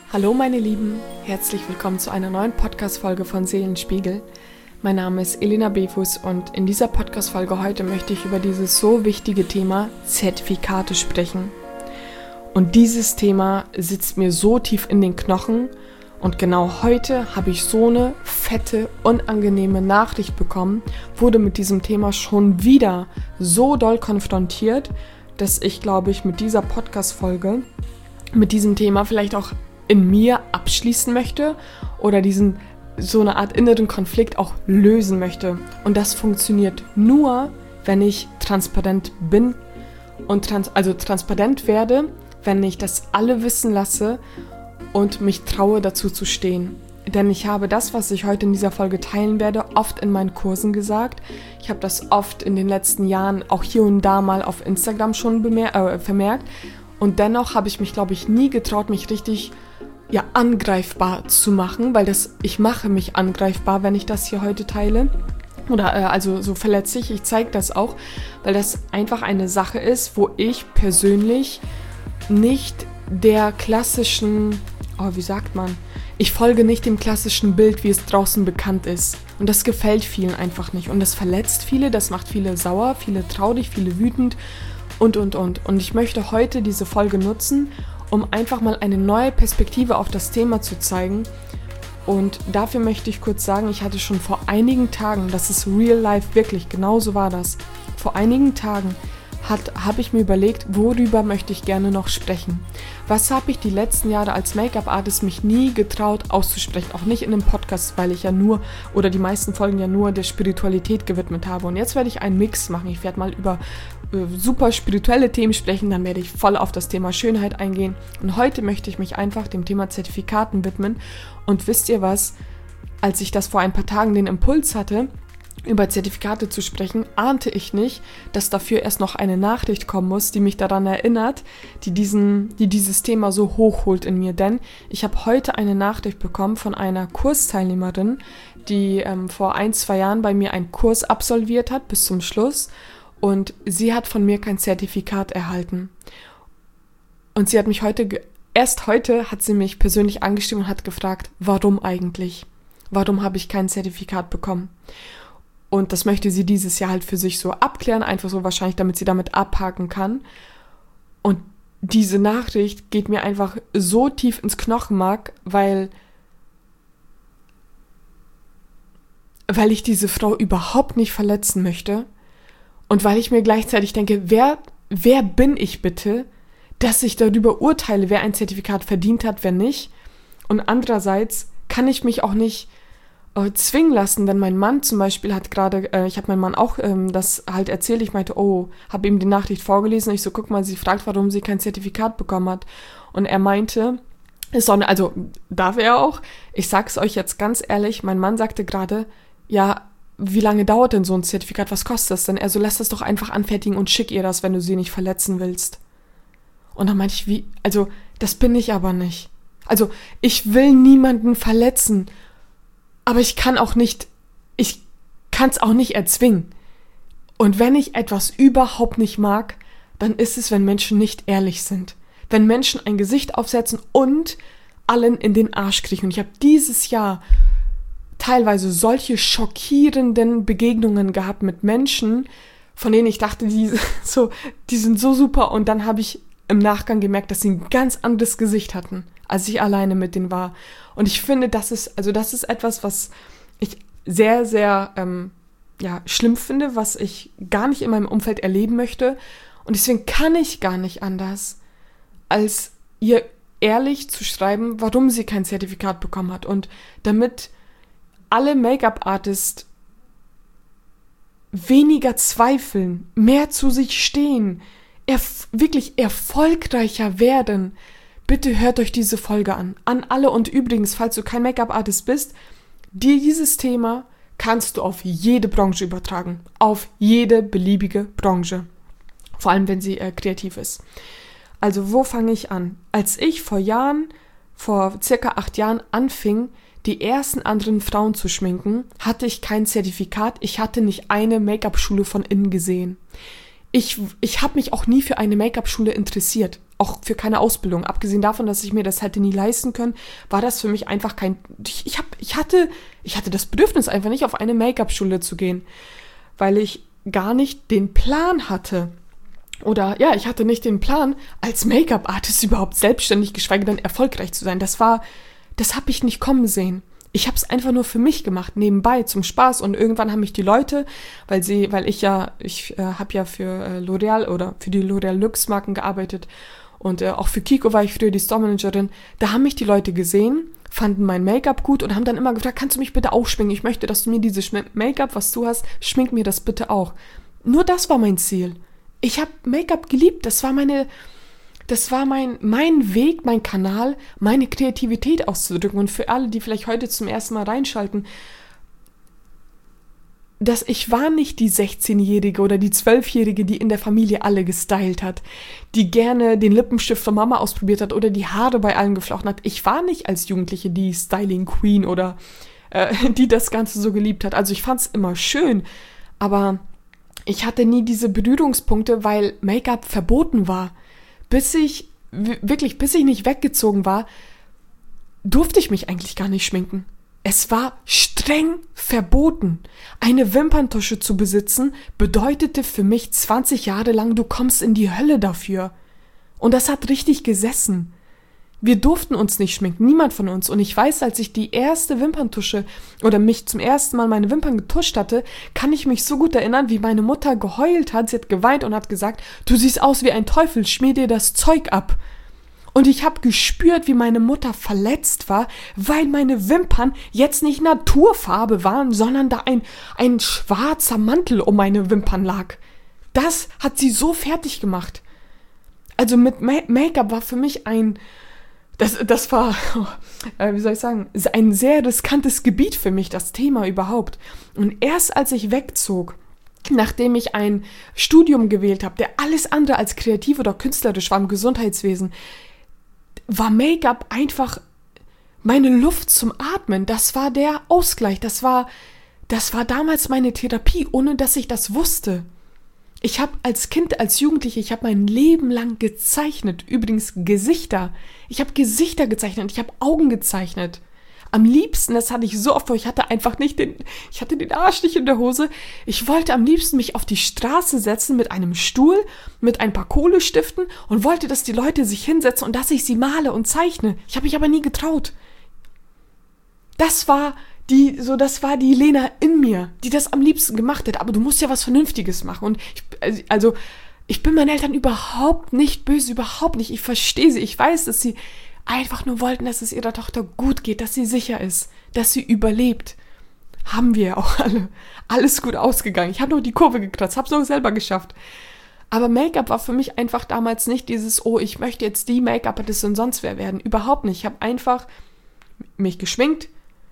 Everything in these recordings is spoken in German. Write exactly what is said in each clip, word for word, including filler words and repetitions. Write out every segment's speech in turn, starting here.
Hallo meine Lieben, herzlich willkommen zu einer neuen Podcast-Folge von Seelenspiegel. Mein Name ist Elena Befus und in dieser Podcast-Folge heute möchte ich über dieses so wichtige Thema Zertifikate sprechen. Und dieses Thema sitzt mir so tief in den Knochen und genau heute habe ich so eine fette, unangenehme Nachricht bekommen, wurde mit diesem Thema schon wieder so doll konfrontiert, dass ich, glaube ich, mit dieser Podcast-Folge, mit diesem Thema vielleicht auch in mir abschließen möchte oder diesen so eine Art inneren Konflikt auch lösen möchte. Und das funktioniert nur, wenn ich transparent bin und trans- also transparent werde, wenn ich das alle wissen lasse und mich traue, dazu zu stehen. Denn ich habe das, was ich heute in dieser Folge teilen werde, oft in meinen Kursen gesagt. Ich habe das oft in den letzten Jahren auch hier und da mal auf Instagram schon bemer- äh, vermerkt. Und dennoch habe ich mich, glaube ich, nie getraut, mich richtig ja, angreifbar zu machen, weil das, ich mache mich angreifbar, wenn ich das hier heute teile. Oder äh, also so verletzlich, ich zeige das auch, weil das einfach eine Sache ist, wo ich persönlich nicht der klassischen, oh, wie sagt man, ich folge nicht dem klassischen Bild, wie es draußen bekannt ist. Und das gefällt vielen einfach nicht. Und das verletzt viele, das macht viele sauer, viele traurig, viele wütend und, und, und. Und ich möchte heute diese Folge nutzen, um einfach mal eine neue Perspektive auf das Thema zu zeigen. Und dafür möchte ich kurz sagen, ich hatte schon vor einigen Tagen, das ist real life wirklich, genauso war das, vor einigen Tagen habe ich mir überlegt, worüber möchte ich gerne noch sprechen. Was habe ich die letzten Jahre als Make-up-Artist mich nie getraut auszusprechen, auch nicht in einem Podcast, weil ich ja nur, oder die meisten Folgen ja nur der Spiritualität gewidmet habe. Und jetzt werde ich einen Mix machen. Ich werde mal über äh, super spirituelle Themen sprechen, dann werde ich voll auf das Thema Schönheit eingehen. Und heute möchte ich mich einfach dem Thema Zertifikaten widmen. Und wisst ihr was, als ich das vor ein paar Tagen den Impuls hatte, über Zertifikate zu sprechen, ahnte ich nicht, dass dafür erst noch eine Nachricht kommen muss, die mich daran erinnert, die, diesen, die dieses Thema so hochholt in mir. Denn ich habe heute eine Nachricht bekommen von einer Kursteilnehmerin, die ähm, vor ein, zwei Jahren bei mir einen Kurs absolviert hat bis zum Schluss und sie hat von mir kein Zertifikat erhalten. Und sie hat mich heute, ge- erst heute hat sie mich persönlich angeschrieben und hat gefragt, warum eigentlich? Warum habe ich kein Zertifikat bekommen? Und das möchte sie dieses Jahr halt für sich so abklären, einfach so wahrscheinlich, damit sie damit abhaken kann. Und diese Nachricht geht mir einfach so tief ins Knochenmark, weil, weil ich diese Frau überhaupt nicht verletzen möchte und weil ich mir gleichzeitig denke, wer, wer bin ich bitte, dass ich darüber urteile, wer ein Zertifikat verdient hat, wer nicht. Und andererseits kann ich mich auch nicht zwingen lassen, denn mein Mann zum Beispiel hat gerade, äh, ich habe meinem Mann auch ähm, das halt erzählt, ich meinte, oh, habe ihm die Nachricht vorgelesen und ich so, guck mal, sie fragt, warum sie kein Zertifikat bekommen hat und er meinte, ist auch, also darf er auch, ich sag's euch jetzt ganz ehrlich, mein Mann sagte gerade, ja, wie lange dauert denn so ein Zertifikat, was kostet das denn? Er so, lass das doch einfach anfertigen und schick ihr das, wenn du sie nicht verletzen willst. Und dann meinte ich, wie, also das bin ich aber nicht. Also ich will niemanden verletzen. Aber ich kann auch nicht, ich kann es auch nicht erzwingen. Und wenn ich etwas überhaupt nicht mag, dann ist es, wenn Menschen nicht ehrlich sind. Wenn Menschen ein Gesicht aufsetzen und allen in den Arsch kriechen. Und ich habe dieses Jahr teilweise solche schockierenden Begegnungen gehabt mit Menschen, von denen ich dachte, die, so, die sind so super. Und dann habe ich im Nachgang gemerkt, dass sie ein ganz anderes Gesicht hatten, als ich alleine mit denen war. Und ich finde, das ist, also das ist etwas, was ich sehr, sehr ähm, ja, schlimm finde, was ich gar nicht in meinem Umfeld erleben möchte. Und deswegen kann ich gar nicht anders, als ihr ehrlich zu schreiben, warum sie kein Zertifikat bekommen hat. Und damit alle Make-up-Artists weniger zweifeln, mehr zu sich stehen, erf- wirklich erfolgreicher werden, bitte hört euch diese Folge an. An alle und übrigens, falls du kein Make-up-Artist bist, dir dieses Thema kannst du auf jede Branche übertragen. Auf jede beliebige Branche. Vor allem, wenn sie äh, kreativ ist. Also, wo fange ich an? Als ich vor Jahren, vor circa acht Jahren anfing, die ersten anderen Frauen zu schminken, hatte ich kein Zertifikat. Ich hatte nicht eine Make-up-Schule von innen gesehen. Ich, ich habe mich auch nie für eine Make-up-Schule interessiert. auch für keine Ausbildung. Abgesehen davon, dass ich mir das hätte nie leisten können, war das für mich einfach kein... Ich, ich, hab, ich, hatte, ich hatte das Bedürfnis einfach nicht, auf eine Make-up-Schule zu gehen, weil ich gar nicht den Plan hatte. Oder ja, ich hatte nicht den Plan, als Make-up-Artist überhaupt selbstständig, geschweige denn erfolgreich zu sein. Das war, das habe ich nicht kommen sehen. Ich habe es einfach nur für mich gemacht, nebenbei, zum Spaß. Und irgendwann haben mich die Leute, weil sie, weil ich ja, ich äh, habe ja für äh, L'Oreal oder für die L'Oreal Luxe Marken gearbeitet und äh, auch für Kiko war ich früher die Store-Managerin. Da haben mich die Leute gesehen, fanden mein Make-up gut und haben dann immer gefragt, kannst du mich bitte auch schminken? Ich möchte, dass du mir dieses Make-up, was du hast, schmink mir das bitte auch. Nur das war mein Ziel. Ich habe Make-up geliebt. Das war meine, das war mein, mein Weg, mein Kanal, meine Kreativität auszudrücken. Und für alle, die vielleicht heute zum ersten Mal reinschalten, dass ich war nicht die sechzehnjährige oder die zwölfjährige, die in der Familie alle gestylt hat, die gerne den Lippenstift von Mama ausprobiert hat oder die Haare bei allen geflochten hat. Ich war nicht als Jugendliche die Styling Queen oder äh, die das Ganze so geliebt hat. Also ich fand es immer schön, aber ich hatte nie diese Berührungspunkte, weil Make-up verboten war. Bis ich, wirklich, bis ich nicht weggezogen war, durfte ich mich eigentlich gar nicht schminken. Es war streng verboten. Eine Wimperntusche zu besitzen, bedeutete für mich zwanzig Jahre lang, du kommst in die Hölle dafür. Und das hat richtig gesessen. Wir durften uns nicht schminken, niemand von uns. Und ich weiß, als ich die erste Wimperntusche oder mich zum ersten Mal meine Wimpern getuscht hatte, kann ich mich so gut erinnern, wie meine Mutter geheult hat. Sie hat geweint und hat gesagt, du siehst aus wie ein Teufel, schmier dir das Zeug ab. Und ich habe gespürt, wie meine Mutter verletzt war, weil meine Wimpern jetzt nicht Naturfarbe waren, sondern da ein, ein schwarzer Mantel um meine Wimpern lag. Das hat sie so fertig gemacht. Also mit Ma- Make-up war für mich ein, das, das war, äh, wie soll ich sagen, ein sehr riskantes Gebiet für mich, das Thema überhaupt. Und erst als ich wegzog, nachdem ich ein Studium gewählt habe, der alles andere als kreativ oder künstlerisch war im Gesundheitswesen, war Make-up einfach meine Luft zum Atmen. Das war der Ausgleich. Das war, das war damals meine Therapie, ohne dass ich das wusste. Ich habe als Kind, als Jugendliche, ich habe mein Leben lang gezeichnet. Übrigens Gesichter. Ich habe Gesichter gezeichnet. Ich habe Augen gezeichnet. Am liebsten, das hatte ich so oft vor, ich hatte einfach nicht den, ich hatte den Arsch nicht in der Hose. Ich wollte am liebsten mich auf die Straße setzen mit einem Stuhl, mit ein paar Kohlestiften und wollte, dass die Leute sich hinsetzen und dass ich sie male und zeichne. Ich habe mich aber nie getraut. Das war die, so, das war die Lena in mir, die das am liebsten gemacht hat. Aber du musst ja was Vernünftiges machen. Und ich, also, ich bin meinen Eltern überhaupt nicht böse, überhaupt nicht. Ich verstehe sie. Ich weiß, dass sie einfach nur wollten, dass es ihrer Tochter gut geht, dass sie sicher ist, dass sie überlebt. Haben wir auch alle. Alles gut ausgegangen. Ich habe noch die Kurve gekratzt, habe es auch selber geschafft. Aber Make-up war für mich einfach damals nicht dieses, oh, ich möchte jetzt die Make-up-Artistin und sonst wer werden. Überhaupt nicht. Ich habe einfach mich geschminkt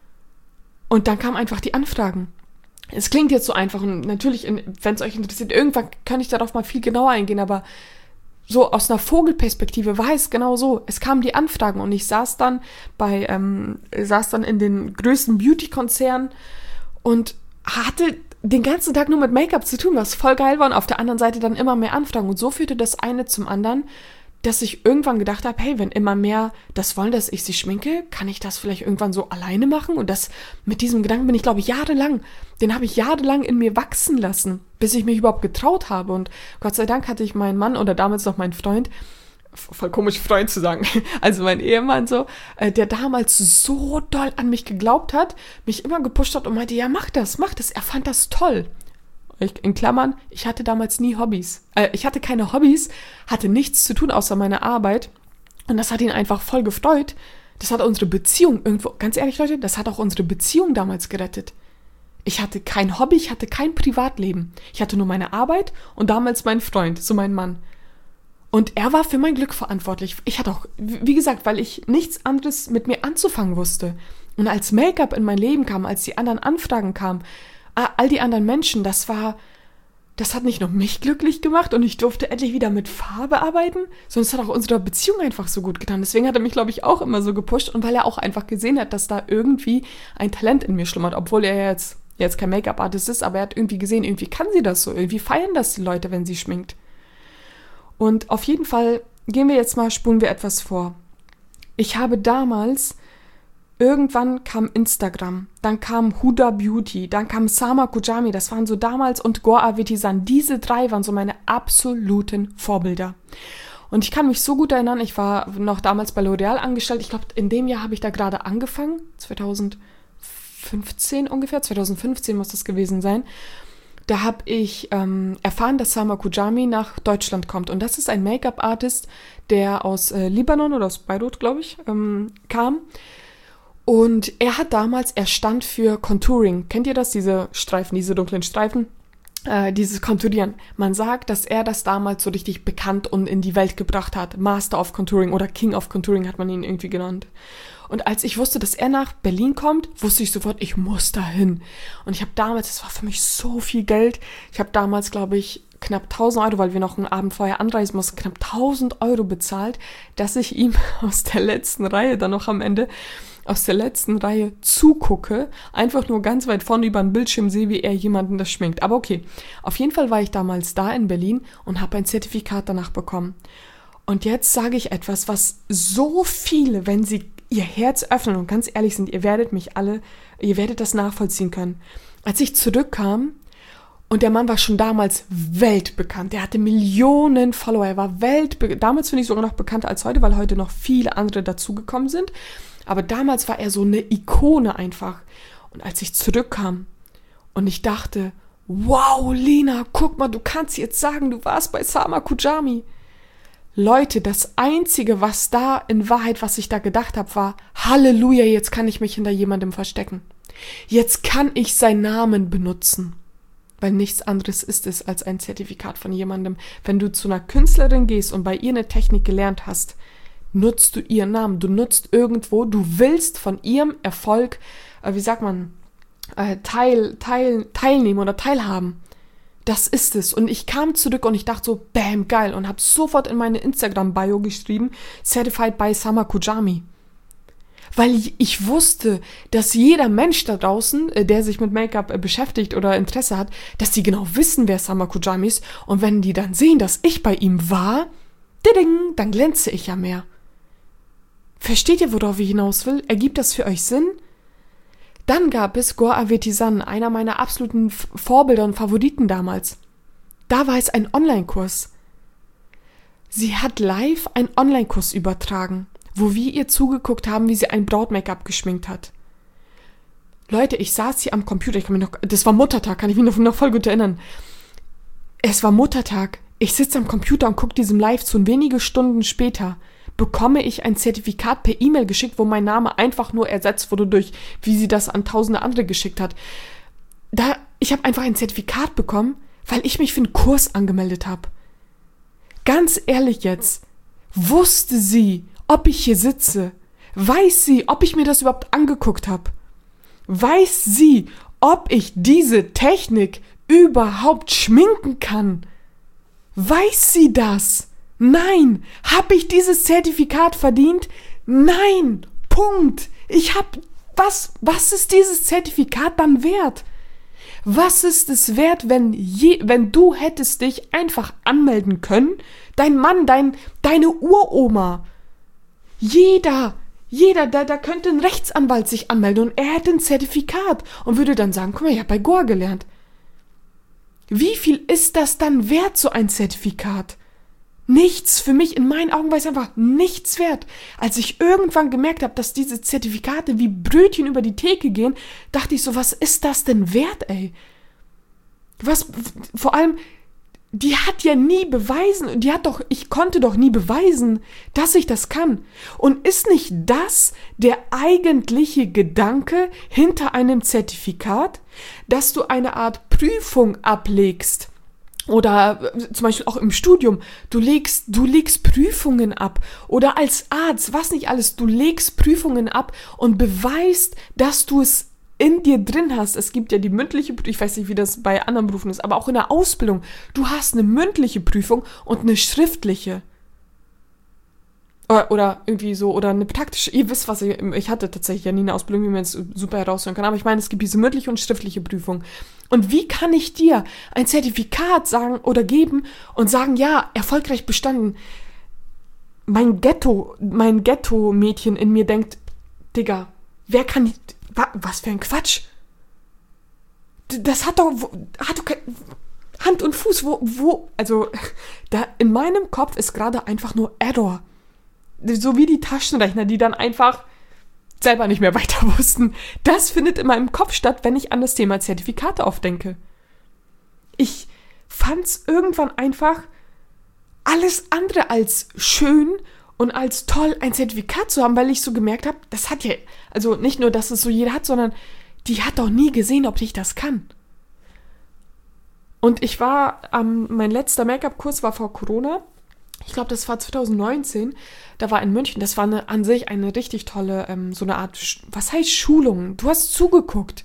und dann kamen einfach die Anfragen. Es klingt jetzt so einfach und natürlich, wenn es euch interessiert, irgendwann kann ich darauf mal viel genauer eingehen, aber so aus einer Vogelperspektive war es genau so. Es kamen die Anfragen und ich saß dann bei, ähm, saß dann in den größten Beauty-Konzernen und hatte den ganzen Tag nur mit Make-up zu tun, was voll geil war und auf der anderen Seite dann immer mehr Anfragen. Und so führte das eine zum anderen, dass ich irgendwann gedacht habe, hey, wenn immer mehr das wollen, dass ich sie schminke, kann ich das vielleicht irgendwann so alleine machen? Und das mit diesem Gedanken bin ich, glaube ich, jahrelang, den habe ich jahrelang in mir wachsen lassen, bis ich mich überhaupt getraut habe. Und Gott sei Dank hatte ich meinen Mann oder damals noch meinen Freund, voll komisch Freund zu sagen, also mein Ehemann so, der damals so doll an mich geglaubt hat, mich immer gepusht hat und meinte, ja, mach das, mach das. Er fand das toll. Ich, in Klammern, ich hatte damals nie Hobbys. Äh, ich hatte keine Hobbys, hatte nichts zu tun außer meiner Arbeit. Und das hat ihn einfach voll gefreut. Das hat unsere Beziehung irgendwo, ganz ehrlich Leute, das hat auch unsere Beziehung damals gerettet. Ich hatte kein Hobby, ich hatte kein Privatleben. Ich hatte nur meine Arbeit und damals mein Freund, so mein Mann. Und er war für mein Glück verantwortlich. Ich hatte auch, wie gesagt, weil ich nichts anderes mit mir anzufangen wusste. Und als Make-up in mein Leben kam, als die anderen Anfragen kamen, all die anderen Menschen, das war, das hat nicht nur mich glücklich gemacht und ich durfte endlich wieder mit Farbe arbeiten, sondern es hat auch unserer Beziehung einfach so gut getan. Deswegen hat er mich, glaube ich, auch immer so gepusht und weil er auch einfach gesehen hat, dass da irgendwie ein Talent in mir schlummert, obwohl er jetzt, jetzt kein Make-up-Artist ist, aber er hat irgendwie gesehen, irgendwie kann sie das so, irgendwie feiern das die Leute, wenn sie schminkt. Und auf jeden Fall gehen wir jetzt mal, spulen wir etwas vor. Ich habe damals, irgendwann kam Instagram, dann kam Huda Beauty, dann kam Sama Kujami, das waren so damals, und Gore Avetisan. Diese drei waren so meine absoluten Vorbilder. Und ich kann mich so gut erinnern, ich war noch damals bei L'Oreal angestellt. Ich glaube, in dem Jahr habe ich da gerade angefangen. zweitausendfünfzehn ungefähr. zweitausendfünfzehn muss das gewesen sein. Da habe ich ähm, erfahren, dass Sama Kujami nach Deutschland kommt. Und das ist ein Make-up-Artist, der aus äh, Libanon oder aus Beirut, glaube ich, ähm, kam. Und er hat damals, er stand für Contouring. Kennt ihr das? Diese Streifen, diese dunklen Streifen? Äh, dieses Konturieren. Man sagt, dass er das damals so richtig bekannt und in die Welt gebracht hat. Master of Contouring oder King of Contouring hat man ihn irgendwie genannt. Und als ich wusste, dass er nach Berlin kommt, wusste ich sofort, ich muss dahin. Und ich habe damals, das war für mich so viel Geld, ich habe damals, glaube ich, knapp tausend Euro, weil wir noch einen Abend vorher anreisen mussten, knapp tausend Euro bezahlt, dass ich ihm aus der letzten Reihe, dann noch am Ende, aus der letzten Reihe zugucke, einfach nur ganz weit vorne über den Bildschirm sehe, wie er jemanden das schminkt. Aber okay, auf jeden Fall war ich damals da in Berlin und habe ein Zertifikat danach bekommen. Und jetzt sage ich etwas, was so viele, wenn sie ihr Herz öffnen und ganz ehrlich sind, ihr werdet mich alle, ihr werdet das nachvollziehen können. Als ich zurückkam, und der Mann war schon damals weltbekannt, der hatte Millionen Follower, er war weltbekannt, damals finde ich sogar noch bekannter als heute, weil heute noch viele andere dazugekommen sind. Aber damals war er so eine Ikone einfach. Und als ich zurückkam und ich dachte, wow, Lena, guck mal, du kannst jetzt sagen, du warst bei Sama Kujami. Leute, das Einzige, was da in Wahrheit, was ich da gedacht habe, war, Halleluja, jetzt kann ich mich hinter jemandem verstecken. Jetzt kann ich seinen Namen benutzen. Weil nichts anderes ist es als ein Zertifikat von jemandem. Wenn du zu einer Künstlerin gehst und bei ihr eine Technik gelernt hast, nutzt du ihren Namen, du nutzt irgendwo, du willst von ihrem Erfolg, äh, wie sagt man, äh, teil, teil, teilnehmen oder teilhaben. Das ist es. Und ich kam zurück und ich dachte so, bam, geil, und habe sofort in meine Instagram-Bio geschrieben, Certified by Sama Kujami. Weil ich, ich wusste, dass jeder Mensch da draußen, äh, der sich mit Make-up äh, beschäftigt oder Interesse hat, dass die genau wissen, wer Sama Kujami ist. Und wenn die dann sehen, dass ich bei ihm war, diding, dann glänze ich ja mehr. Versteht ihr, worauf ich hinaus will? Ergibt das für euch Sinn? Dann gab es Gore Avetisan, einer meiner absoluten Vorbilder und Favoriten damals. Da war es ein Online-Kurs. Sie hat live einen Online-Kurs übertragen, wo wir ihr zugeguckt haben, wie sie ein Braut-Make-up geschminkt hat. Leute, ich saß hier am Computer, ich kann mich noch, das war Muttertag, kann ich mich noch, noch voll gut erinnern. Es war Muttertag, ich sitze am Computer und gucke diesem Live zu und wenige Stunden später bekomme ich ein Zertifikat per E-Mail geschickt, wo mein Name einfach nur ersetzt wurde durch, wie sie das an tausende andere geschickt hat. Da, ich habe einfach ein Zertifikat bekommen, weil ich mich für einen Kurs angemeldet habe. Ganz ehrlich jetzt, wusste sie, ob ich hier sitze? Weiß sie, ob ich mir das überhaupt angeguckt habe? Weiß sie, ob ich diese Technik überhaupt schminken kann? Weiß sie das? Nein. Habe ich dieses Zertifikat verdient? Nein. Punkt. Ich habe, was, was ist dieses Zertifikat dann wert? Was ist es wert, wenn, je, wenn du hättest dich einfach anmelden können? Dein Mann, dein, deine Uroma. Jeder, jeder, da, da könnte ein Rechtsanwalt sich anmelden und er hätte ein Zertifikat und würde dann sagen, guck mal, ich habe bei Gore gelernt. Wie viel ist das dann wert, so ein Zertifikat? Nichts. Für mich, in meinen Augen, war es einfach nichts wert. Als ich irgendwann gemerkt habe, dass diese Zertifikate wie Brötchen über die Theke gehen, dachte ich so, was ist das denn wert, ey? Was, vor allem, die hat ja nie beweisen, die hat doch, ich konnte doch nie beweisen, dass ich das kann. Und ist nicht das der eigentliche Gedanke hinter einem Zertifikat, dass du eine Art Prüfung ablegst? Oder zum Beispiel auch im Studium, du legst, du legst Prüfungen ab. Oder als Arzt, was nicht alles, du legst Prüfungen ab und beweist, dass du es in dir drin hast. Es gibt ja die mündliche Prüfung, ich weiß nicht, wie das bei anderen Berufen ist, aber auch in der Ausbildung. Du hast eine mündliche Prüfung und eine schriftliche. Oder, oder irgendwie so, oder eine praktische, ihr wisst, was ich, ich hatte tatsächlich ja nie eine Ausbildung, wie man jetzt super heraushören kann, aber ich meine, es gibt diese mündliche und schriftliche Prüfung. Und wie kann ich dir ein Zertifikat sagen oder geben und sagen, ja, erfolgreich bestanden? mein Ghetto, mein Ghetto-Mädchen in mir denkt, Digga, wer kann, wa, was für ein Quatsch. Das hat doch, hat doch kein, Hand und Fuß, wo, wo, also, da in meinem Kopf ist gerade einfach nur Error. So wie die Taschenrechner, die dann einfach selber nicht mehr weiter wussten. Das findet in meinem Kopf statt, wenn ich an das Thema Zertifikate aufdenke. Ich fand's irgendwann einfach alles andere als schön und als toll, ein Zertifikat zu haben, weil ich so gemerkt habe, das hat ja, also nicht nur, dass es so jeder hat, sondern die hat doch nie gesehen, ob ich das kann. Und ich war, ähm, mein letzter Make-up-Kurs war vor Corona. Ich glaube, das war zwanzig neunzehn. Da war in München. Das war eine, an sich eine richtig tolle, ähm, so eine Art, was heißt Schulung? Du hast zugeguckt.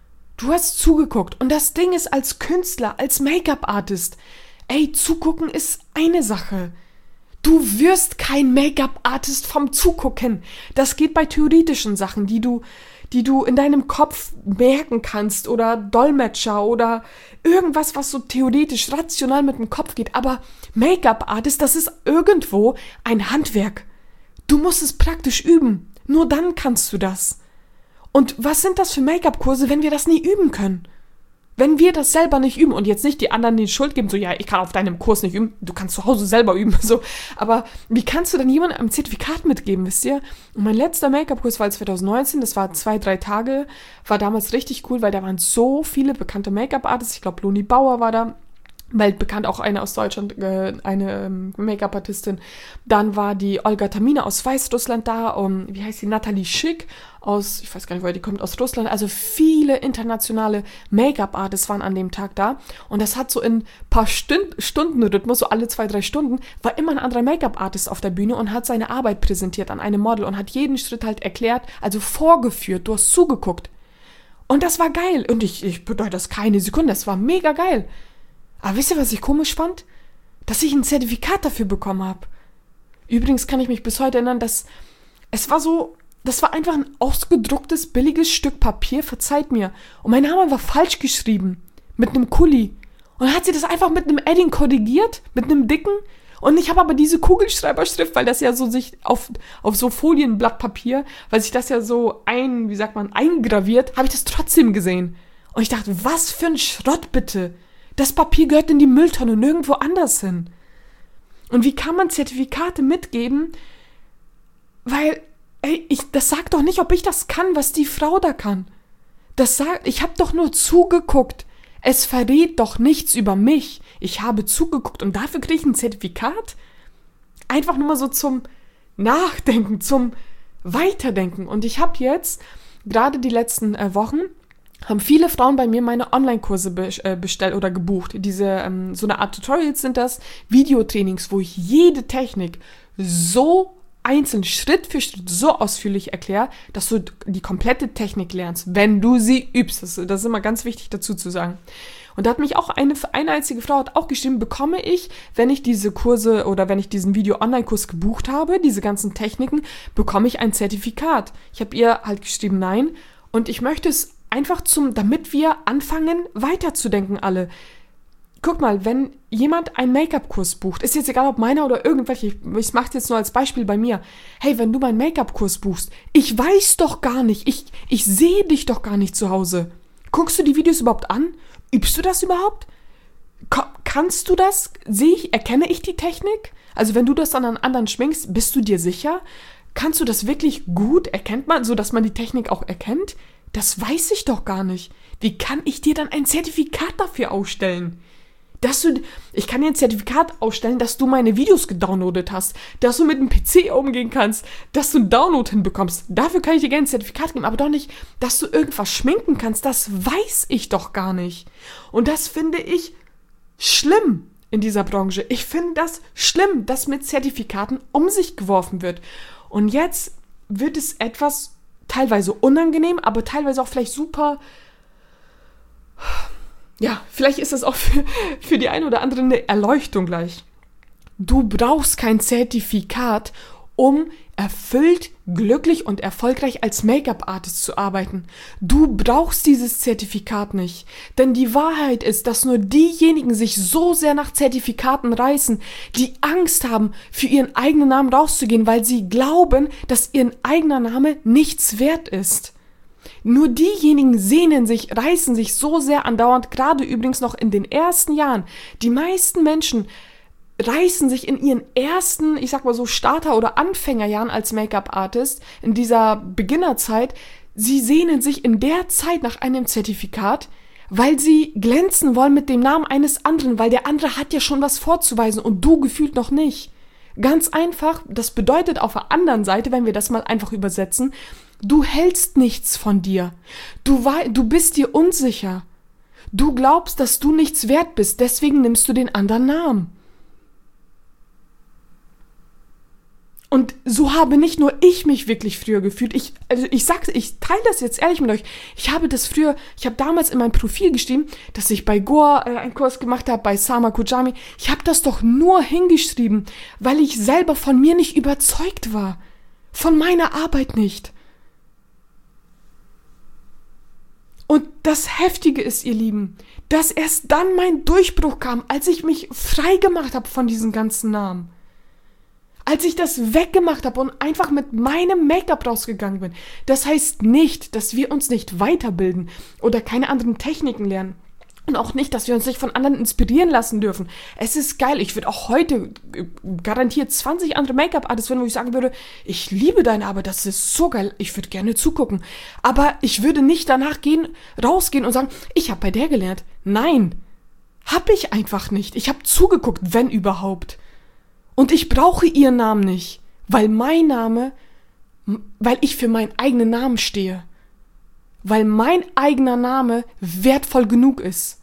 Du hast zugeguckt. Und das Ding ist, als Künstler, als Make-up-Artist, ey, zugucken ist eine Sache. Du wirst kein Make-up-Artist vom Zugucken. Das geht bei theoretischen Sachen, die du, die du in deinem Kopf merken kannst oder Dolmetscher oder irgendwas, was so theoretisch, rational mit dem Kopf geht. Aber Make-up-Artist, das ist irgendwo ein Handwerk. Du musst es praktisch üben. Nur dann kannst du das. Und was sind das für Make-up-Kurse, wenn wir das nie üben können? Wenn wir das selber nicht üben und jetzt nicht die anderen die Schuld geben, so, ja, ich kann auf deinem Kurs nicht üben, du kannst zu Hause selber üben, so. Aber wie kannst du dann jemandem ein Zertifikat mitgeben, wisst ihr? Und mein letzter Make-up-Kurs war zwanzig neunzehn, das war zwei, drei Tage, war damals richtig cool, weil da waren so viele bekannte Make-up-Artists, ich glaube, Loni Bauer war da, weltbekannt, auch eine aus Deutschland, äh, eine ähm, Make-up-Artistin. Dann war die Olga Tamina aus Weißrussland da, um, wie heißt die, Natalie Schick aus, ich weiß gar nicht, woher die kommt, aus Russland. Also viele internationale Make-up-Artists waren an dem Tag da. Und das hat so in ein paar Stund- Stunden-Rhythmus, so alle zwei, drei Stunden, war immer ein anderer Make-up-Artist auf der Bühne und hat seine Arbeit präsentiert an einem Model und hat jeden Schritt halt erklärt, also vorgeführt, du hast zugeguckt. Und das war geil. Und ich, ich bedeute das keine Sekunde, das war mega geil. Aber wisst ihr, was ich komisch fand? Dass ich ein Zertifikat dafür bekommen habe. Übrigens kann ich mich bis heute erinnern, dass es war so, das war einfach ein ausgedrucktes, billiges Stück Papier, verzeiht mir. Und mein Name war falsch geschrieben. Mit einem Kuli. Und dann hat sie das einfach mit einem Edding korrigiert, mit einem dicken. Und ich habe aber diese Kugelschreiberschrift, weil das ja so sich auf, auf so Folienblatt Papier, weil sich das ja so ein, wie sagt man, eingraviert, habe ich das trotzdem gesehen. Und ich dachte, was für ein Schrott bitte. Das Papier gehört in die Mülltonne, nirgendwo anders hin. Und wie kann man Zertifikate mitgeben? Weil, ey, ich, das sagt doch nicht, ob ich das kann, was die Frau da kann. Das sagt, ich habe doch nur zugeguckt. Es verrät doch nichts über mich. Ich habe zugeguckt und dafür kriege ich ein Zertifikat? Einfach nur mal so zum Nachdenken, zum Weiterdenken. Und ich habe jetzt, gerade die letzten äh, Wochen, haben viele Frauen bei mir meine Online-Kurse be- äh, bestellt oder gebucht. Diese, ähm, so eine Art Tutorials sind das, Videotrainings, wo ich jede Technik so einzeln, Schritt für Schritt, so ausführlich erkläre, dass du die komplette Technik lernst, wenn du sie übst. Das, das ist immer ganz wichtig dazu zu sagen. Und da hat mich auch eine, eine einzige Frau hat auch geschrieben, bekomme ich, wenn ich diese Kurse oder wenn ich diesen Video-Online-Kurs gebucht habe, diese ganzen Techniken, bekomme ich ein Zertifikat. Ich habe ihr halt geschrieben, nein. Und ich möchte es einfach zum, damit wir anfangen, weiterzudenken alle. Guck mal, wenn jemand einen Make-up-Kurs bucht, ist jetzt egal, ob meiner oder irgendwelche, ich, ich mache es jetzt nur als Beispiel bei mir. Hey, wenn du meinen Make-up-Kurs buchst, ich weiß doch gar nicht, ich, ich sehe dich doch gar nicht zu Hause. Guckst du die Videos überhaupt an? Übst du das überhaupt? Ko- kannst du das? Sehe ich, erkenne ich die Technik? Also wenn du das dann an anderen schminkst, bist du dir sicher? Kannst du das wirklich gut? Erkennt man, so dass man die Technik auch erkennt? Das weiß ich doch gar nicht. Wie kann ich dir dann ein Zertifikat dafür ausstellen? Dass du, ich kann dir ein Zertifikat ausstellen, dass du meine Videos gedownloadet hast, dass du mit dem P C umgehen kannst, dass du einen Download hinbekommst. Dafür kann ich dir gerne ein Zertifikat geben, aber doch nicht, dass du irgendwas schminken kannst. Das weiß ich doch gar nicht. Und das finde ich schlimm in dieser Branche. Ich finde das schlimm, dass mit Zertifikaten um sich geworfen wird. Und jetzt wird es etwas teilweise unangenehm, aber teilweise auch vielleicht super, ja, vielleicht ist das auch für, für die eine oder andere eine Erleuchtung gleich. Du brauchst kein Zertifikat, um erfüllt, glücklich und erfolgreich als Make-up-Artist zu arbeiten. Du brauchst dieses Zertifikat nicht. Denn die Wahrheit ist, dass nur diejenigen sich so sehr nach Zertifikaten reißen, die Angst haben, für ihren eigenen Namen rauszugehen, weil sie glauben, dass ihr eigener Name nichts wert ist. Nur diejenigen sehnen sich, reißen sich so sehr andauernd, gerade übrigens noch in den ersten Jahren. Die meisten Menschen reißen sich in ihren ersten, ich sag mal so Starter- oder Anfängerjahren als Make-up-Artist, in dieser Beginnerzeit, sie sehnen sich in der Zeit nach einem Zertifikat, weil sie glänzen wollen mit dem Namen eines anderen, weil der andere hat ja schon was vorzuweisen und du gefühlt noch nicht. Ganz einfach, das bedeutet auf der anderen Seite, wenn wir das mal einfach übersetzen, du hältst nichts von dir. Du, wei- du bist dir unsicher. Du glaubst, dass du nichts wert bist, deswegen nimmst du den anderen Namen. Und so habe nicht nur ich mich wirklich früher gefühlt. Ich, also ich sag's, ich teile das jetzt ehrlich mit euch. Ich habe das früher, ich habe damals in mein Profil geschrieben, dass ich bei Goa äh, einen Kurs gemacht habe, bei Sama Kujami. Ich habe das doch nur hingeschrieben, weil ich selber von mir nicht überzeugt war. Von meiner Arbeit nicht. Und das Heftige ist, ihr Lieben, dass erst dann mein Durchbruch kam, als ich mich frei gemacht habe von diesen ganzen Namen. Als ich das weggemacht habe und einfach mit meinem Make-up rausgegangen bin. Das heißt nicht, dass wir uns nicht weiterbilden oder keine anderen Techniken lernen. Und auch nicht, dass wir uns nicht von anderen inspirieren lassen dürfen. Es ist geil. Ich würde auch heute garantiert zwanzig andere Make-up-Artists finden, wo ich sagen würde, ich liebe deine Arbeit, das ist so geil, ich würde gerne zugucken. Aber ich würde nicht danach gehen, rausgehen und sagen, ich habe bei der gelernt. Nein, habe ich einfach nicht. Ich habe zugeguckt, wenn überhaupt. Und ich brauche ihren Namen nicht, weil mein Name, weil ich für meinen eigenen Namen stehe. Weil mein eigener Name wertvoll genug ist.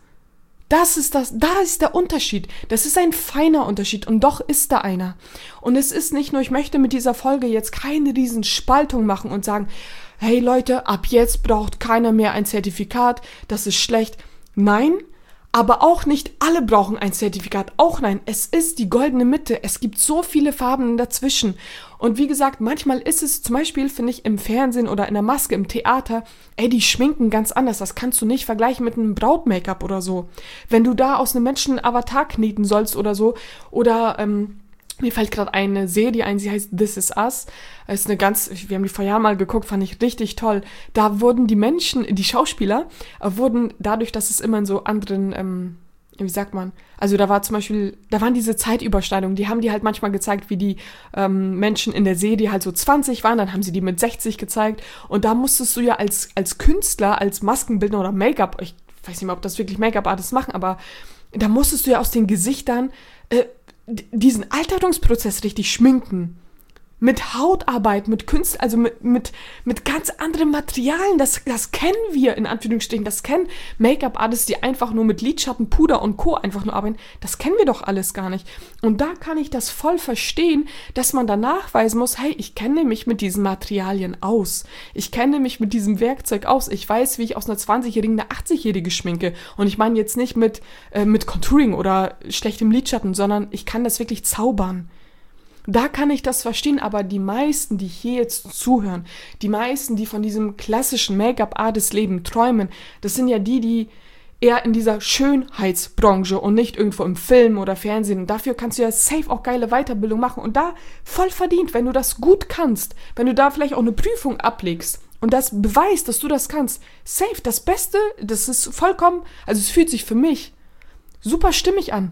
Das ist das, da ist der Unterschied. Das ist ein feiner Unterschied und doch ist da einer. Und es ist nicht nur, ich möchte mit dieser Folge jetzt keine riesen Spaltung machen und sagen, hey Leute, ab jetzt braucht keiner mehr ein Zertifikat, das ist schlecht. Nein, aber auch nicht alle brauchen ein Zertifikat. Auch nein, es ist die goldene Mitte. Es gibt so viele Farben dazwischen. Und wie gesagt, manchmal ist es zum Beispiel, finde ich, im Fernsehen oder in der Maske, im Theater, ey, die schminken ganz anders. Das kannst du nicht vergleichen mit einem Braut-Make-up oder so. Wenn du da aus einem Menschen einen Avatar kneten sollst oder so, oder, ähm, mir fällt gerade eine Serie ein, sie heißt This Is Us. Es ist eine ganz, wir haben die vor Jahren mal geguckt, fand ich richtig toll. Da wurden die Menschen, die Schauspieler, äh, wurden dadurch, dass es immer in so anderen, ähm, wie sagt man, also da war zum Beispiel, da waren diese Zeitüberschneidungen, die haben die halt manchmal gezeigt, wie die ähm, Menschen in der Serie halt so zwanzig waren, dann haben sie die mit sechzig gezeigt und da musstest du ja als, als Künstler, als Maskenbildner oder Make-up, ich weiß nicht mehr, ob das wirklich Make-up-Artists machen, aber da musstest du ja aus den Gesichtern äh, diesen Alterungsprozess richtig schminken. Mit Hautarbeit, mit Künst, also mit, mit, mit ganz anderen Materialien, das, das kennen wir, in Anführungsstrichen, das kennen Make-up-Artists, die einfach nur mit Lidschatten, Puder und Co. einfach nur arbeiten, das kennen wir doch alles gar nicht. Und da kann ich das voll verstehen, dass man dann nachweisen muss, hey, ich kenne mich mit diesen Materialien aus. Ich kenne mich mit diesem Werkzeug aus. Ich weiß, wie ich aus einer zwanzigjährigen eine achtzigjährige schminke. Und ich meine jetzt nicht mit, äh, mit Contouring oder schlechtem Lidschatten, sondern ich kann das wirklich zaubern. Da kann ich das verstehen, aber die meisten, die hier jetzt zuhören, die meisten, die von diesem klassischen Make-up-Artist-Leben träumen, das sind ja die, die eher in dieser Schönheitsbranche und nicht irgendwo im Film oder Fernsehen. Und dafür kannst du ja safe auch geile Weiterbildung machen und da voll verdient, wenn du das gut kannst, wenn du da vielleicht auch eine Prüfung ablegst und das beweist, dass du das kannst. Safe, das Beste, das ist vollkommen, also es fühlt sich für mich super stimmig an.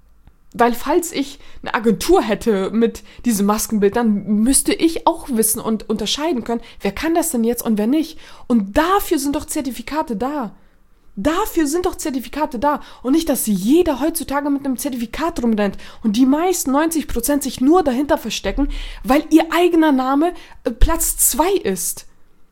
Weil falls ich eine Agentur hätte mit diesem Maskenbild, dann müsste ich auch wissen und unterscheiden können, wer kann das denn jetzt und wer nicht. Und dafür sind doch Zertifikate da. Dafür sind doch Zertifikate da. Und nicht, dass jeder heutzutage mit einem Zertifikat rumrennt und die meisten neunzig Prozent sich nur dahinter verstecken, weil ihr eigener Name Platz zwei ist.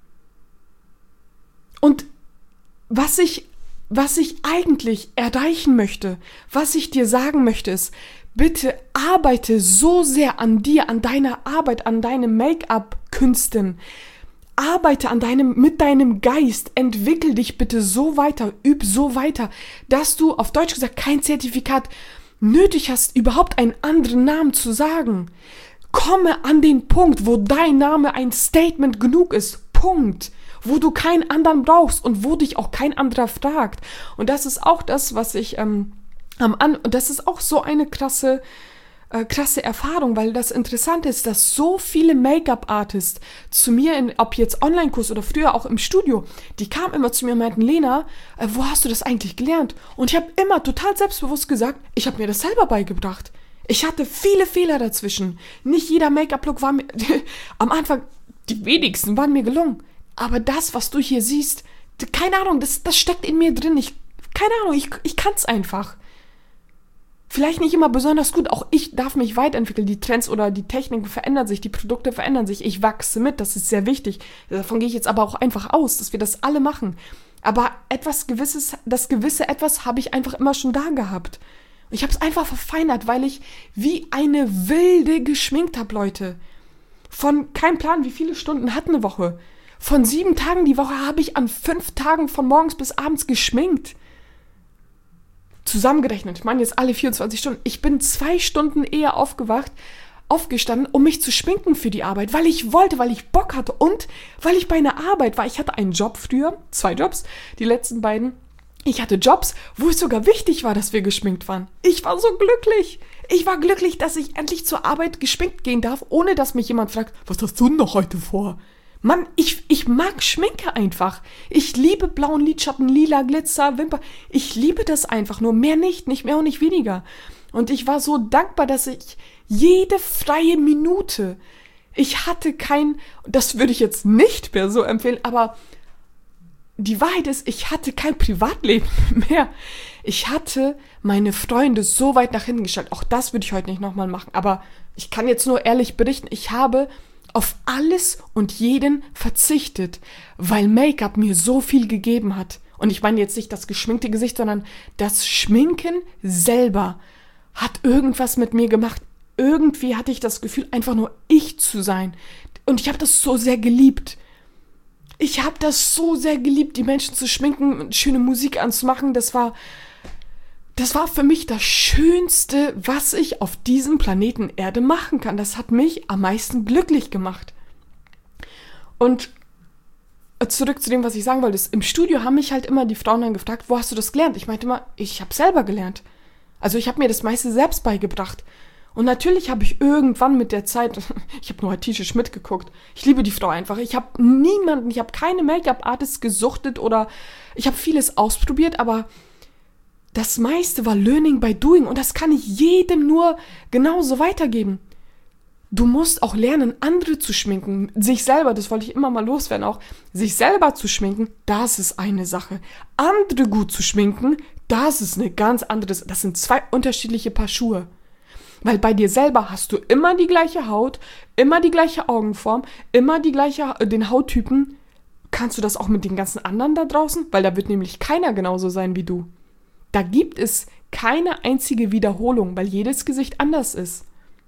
Und was ich Was ich eigentlich erreichen möchte, was ich dir sagen möchte, ist, bitte arbeite so sehr an dir, an deiner Arbeit, an deinen Make-up-Künsten. Arbeite an deinem, mit deinem Geist, entwickel dich bitte so weiter, üb so weiter, dass du, auf Deutsch gesagt, kein Zertifikat nötig hast, überhaupt einen anderen Namen zu sagen. Komme an den Punkt, wo dein Name ein Statement genug ist. Punkt. Wo du keinen anderen brauchst und wo dich auch kein anderer fragt. Und das ist auch das, was ich ähm, am An... Und das ist auch so eine krasse... Äh, krasse Erfahrung, weil das Interessante ist, dass so viele Make-up-Artists zu mir, in, ob jetzt Online-Kurs oder früher auch im Studio, die kamen immer zu mir und meinten, Lena, äh, wo hast du das eigentlich gelernt? Und ich habe immer total selbstbewusst gesagt, ich habe mir das selber beigebracht. Ich hatte viele Fehler dazwischen. Nicht jeder Make-up-Look war mir, am Anfang, die wenigsten waren mir gelungen. Aber das, was du hier siehst, keine Ahnung, das, das steckt in mir drin. Ich, keine Ahnung, ich, ich kann es einfach. Vielleicht nicht immer besonders gut, auch ich darf mich weiterentwickeln, die Trends oder die Techniken verändern sich, die Produkte verändern sich, ich wachse mit, das ist sehr wichtig. Davon gehe ich jetzt aber auch einfach aus, dass wir das alle machen. Aber etwas Gewisses, das gewisse Etwas habe ich einfach immer schon da gehabt. Ich habe es einfach verfeinert, weil ich wie eine Wilde geschminkt habe, Leute. Von, kein Plan, wie viele Stunden hat eine Woche. Von sieben Tagen die Woche habe ich an fünf Tagen von morgens bis abends geschminkt. Zusammengerechnet, ich meine jetzt alle vierundzwanzig Stunden. Ich bin zwei Stunden eher aufgewacht, aufgestanden, um mich zu schminken für die Arbeit, weil ich wollte, weil ich Bock hatte und weil ich bei einer Arbeit war. Ich hatte einen Job früher, zwei Jobs, die letzten beiden. Ich hatte Jobs, wo es sogar wichtig war, dass wir geschminkt waren. Ich war so glücklich. Ich war glücklich, dass ich endlich zur Arbeit geschminkt gehen darf, ohne dass mich jemand fragt, was hast du denn noch heute vor? Mann, ich, ich mag Schminke einfach. Ich liebe blauen Lidschatten, lila Glitzer, Wimper. Ich liebe das einfach nur. Mehr nicht, nicht mehr und nicht weniger. Und ich war so dankbar, dass ich jede freie Minute, ich hatte kein, das würde ich jetzt nicht mehr so empfehlen, aber die Wahrheit ist, ich hatte kein Privatleben mehr. Ich hatte meine Freunde so weit nach hinten gestellt. Auch das würde ich heute nicht nochmal machen. Aber ich kann jetzt nur ehrlich berichten, ich habe auf alles und jeden verzichtet, weil Make-up mir so viel gegeben hat. Und ich meine jetzt nicht das geschminkte Gesicht, sondern das Schminken selber hat irgendwas mit mir gemacht. Irgendwie hatte ich das Gefühl, einfach nur ich zu sein. Und ich habe das so sehr geliebt. Ich habe das so sehr geliebt, die Menschen zu schminken, schöne Musik anzumachen. Das war, das war für mich das Schönste, was ich auf diesem Planeten Erde machen kann. Das hat mich am meisten glücklich gemacht. Und zurück zu dem, was ich sagen wollte. Im Studio haben mich halt immer die Frauen dann gefragt, wo hast du das gelernt? Ich meinte immer, ich habe selber gelernt. Also ich habe mir das meiste selbst beigebracht. Und natürlich habe ich irgendwann mit der Zeit, ich habe nur halt Tisha Schmidt geguckt, ich liebe die Frau einfach, ich habe niemanden, ich habe keine Make-up-Artists gesuchtet oder ich habe vieles ausprobiert, aber das meiste war Learning by Doing und das kann ich jedem nur genauso weitergeben. Du musst auch lernen, andere zu schminken, sich selber, das wollte ich immer mal loswerden auch, sich selber zu schminken, das ist eine Sache. Andere gut zu schminken, das ist eine ganz andere Sache, das sind zwei unterschiedliche Paar Schuhe. Weil bei dir selber hast du immer die gleiche Haut, immer die gleiche Augenform, immer die gleiche, den Hauttypen. Kannst du das auch mit den ganzen anderen da draußen? Weil da wird nämlich keiner genauso sein wie du. Da gibt es keine einzige Wiederholung, weil jedes Gesicht anders ist.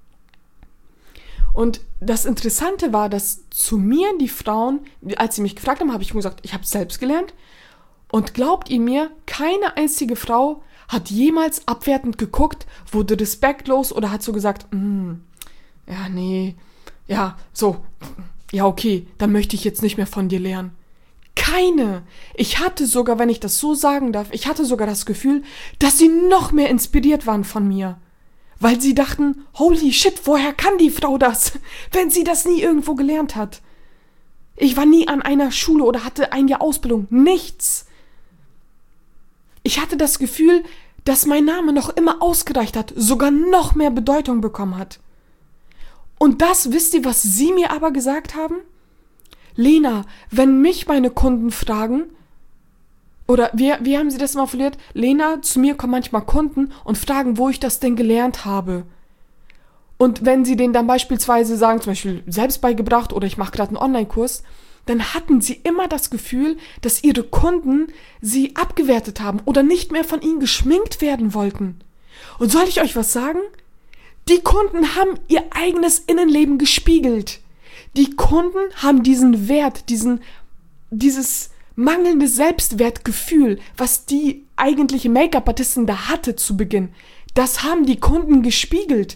Und das Interessante war, dass zu mir die Frauen, als sie mich gefragt haben, habe ich gesagt, ich habe es selbst gelernt. Und glaubt ihr mir, keine einzige Frau hat jemals abwertend geguckt, wurde respektlos oder hat so gesagt, mm, ja, nee, ja, so, ja, okay, dann möchte ich jetzt nicht mehr von dir lernen. Keine. Ich hatte sogar, wenn ich das so sagen darf, ich hatte sogar das Gefühl, dass sie noch mehr inspiriert waren von mir. Weil sie dachten, holy shit, woher kann die Frau das, wenn sie das nie irgendwo gelernt hat? Ich war nie an einer Schule oder hatte ein Jahr Ausbildung, nichts. Ich hatte das Gefühl, dass mein Name noch immer ausgereicht hat, sogar noch mehr Bedeutung bekommen hat. Und das, wisst ihr, was sie mir aber gesagt haben? Lena, wenn mich meine Kunden fragen, oder wie, wie haben sie das mal formuliert? Lena, zu mir kommen manchmal Kunden und fragen, wo ich das denn gelernt habe. Und wenn sie denen dann beispielsweise sagen, zum Beispiel selbst beigebracht oder ich mache gerade einen Online-Kurs, dann hatten sie immer das Gefühl, dass ihre Kunden sie abgewertet haben oder nicht mehr von ihnen geschminkt werden wollten. Und soll ich euch was sagen? Die Kunden haben ihr eigenes Innenleben gespiegelt. Die Kunden haben diesen Wert, diesen, dieses mangelnde Selbstwertgefühl, was die eigentliche Make-up-Artistin da hatte zu Beginn, das haben die Kunden gespiegelt.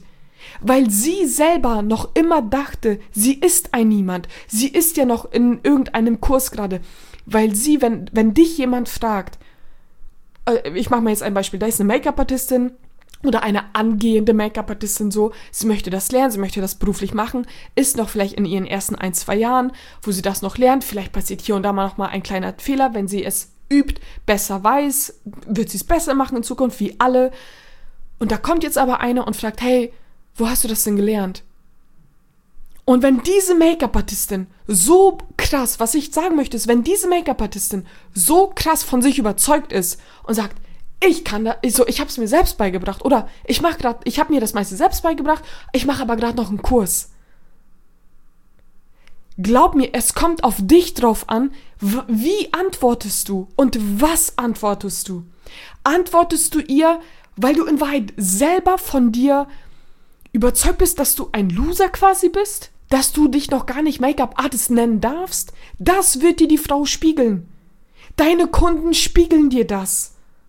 Weil sie selber noch immer dachte, sie ist ein Niemand. Sie ist ja noch in irgendeinem Kurs gerade. Weil sie, wenn, wenn dich jemand fragt, äh, ich mache mal jetzt ein Beispiel, da ist eine Make-up-Artistin oder eine angehende Make-up-Artistin so, sie möchte das lernen, sie möchte das beruflich machen, ist noch vielleicht in ihren ersten ein, zwei Jahren, wo sie das noch lernt, vielleicht passiert hier und da mal noch mal ein kleiner Fehler, wenn sie es übt, besser weiß, wird sie es besser machen in Zukunft, wie alle. Und da kommt jetzt aber eine und fragt, hey, wo hast du das denn gelernt? Und wenn diese Make-up-Artistin so krass, was ich sagen möchte, ist, wenn diese Make-up-Artistin so krass von sich überzeugt ist und sagt, ich kann da, ich so, ich habe es mir selbst beigebracht oder ich mache gerade, ich habe mir das meiste selbst beigebracht, ich mache aber gerade noch einen Kurs. Glaub mir, es kommt auf dich drauf an, w- wie antwortest du und was antwortest du? Antwortest du ihr, weil du in Wahrheit selber von dir überzeugt bist, dass du ein Loser quasi bist? Dass du dich noch gar nicht Make-up-Artist nennen darfst? Das wird dir die Frau spiegeln. Deine Kunden spiegeln dir das.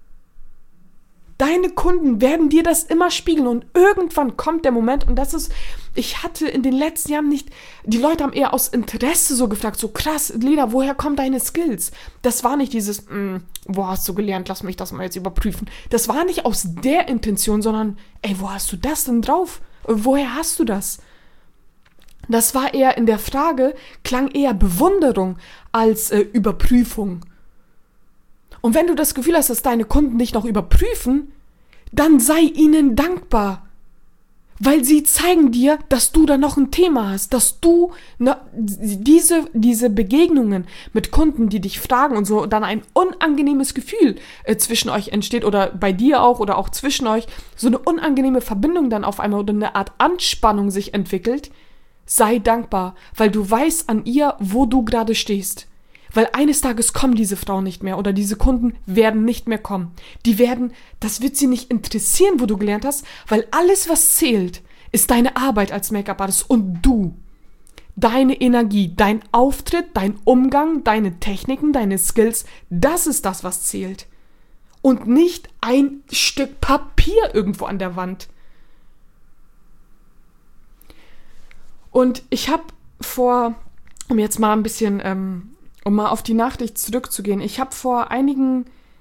Deine Kunden werden dir das immer spiegeln und irgendwann kommt der Moment und das ist, ich hatte in den letzten Jahren nicht, die Leute haben eher aus Interesse so gefragt, so krass, Lena, woher kommen deine Skills? Das war nicht dieses, wo hast du gelernt, lass mich das mal jetzt überprüfen. Das war nicht aus der Intention, sondern, ey, wo hast du das denn drauf? Woher hast du das? Das war eher in der Frage, klang eher Bewunderung als äh, Überprüfung. Und wenn du das Gefühl hast, dass deine Kunden dich noch überprüfen, dann sei ihnen dankbar. Weil sie zeigen dir, dass du da noch ein Thema hast, dass du na, diese, diese Begegnungen mit Kunden, die dich fragen und so, dann ein unangenehmes Gefühl äh, zwischen euch entsteht oder bei dir auch oder auch zwischen euch, so eine unangenehme Verbindung dann auf einmal oder eine Art Anspannung sich entwickelt, sei dankbar, weil du weißt an ihr, wo du gerade stehst. Weil eines Tages kommen diese Frauen nicht mehr oder diese Kunden werden nicht mehr kommen. Die werden, das wird sie nicht interessieren, wo du gelernt hast, weil alles, was zählt, ist deine Arbeit als Make-up-Artist und du. Deine Energie, dein Auftritt, dein Umgang, deine Techniken, deine Skills, das ist das, was zählt. Und nicht ein Stück Papier irgendwo an der Wand. Und ich habe vor, um jetzt mal ein bisschen... Ähm, Um mal auf die Nachricht zurückzugehen. Ich habe vor einigen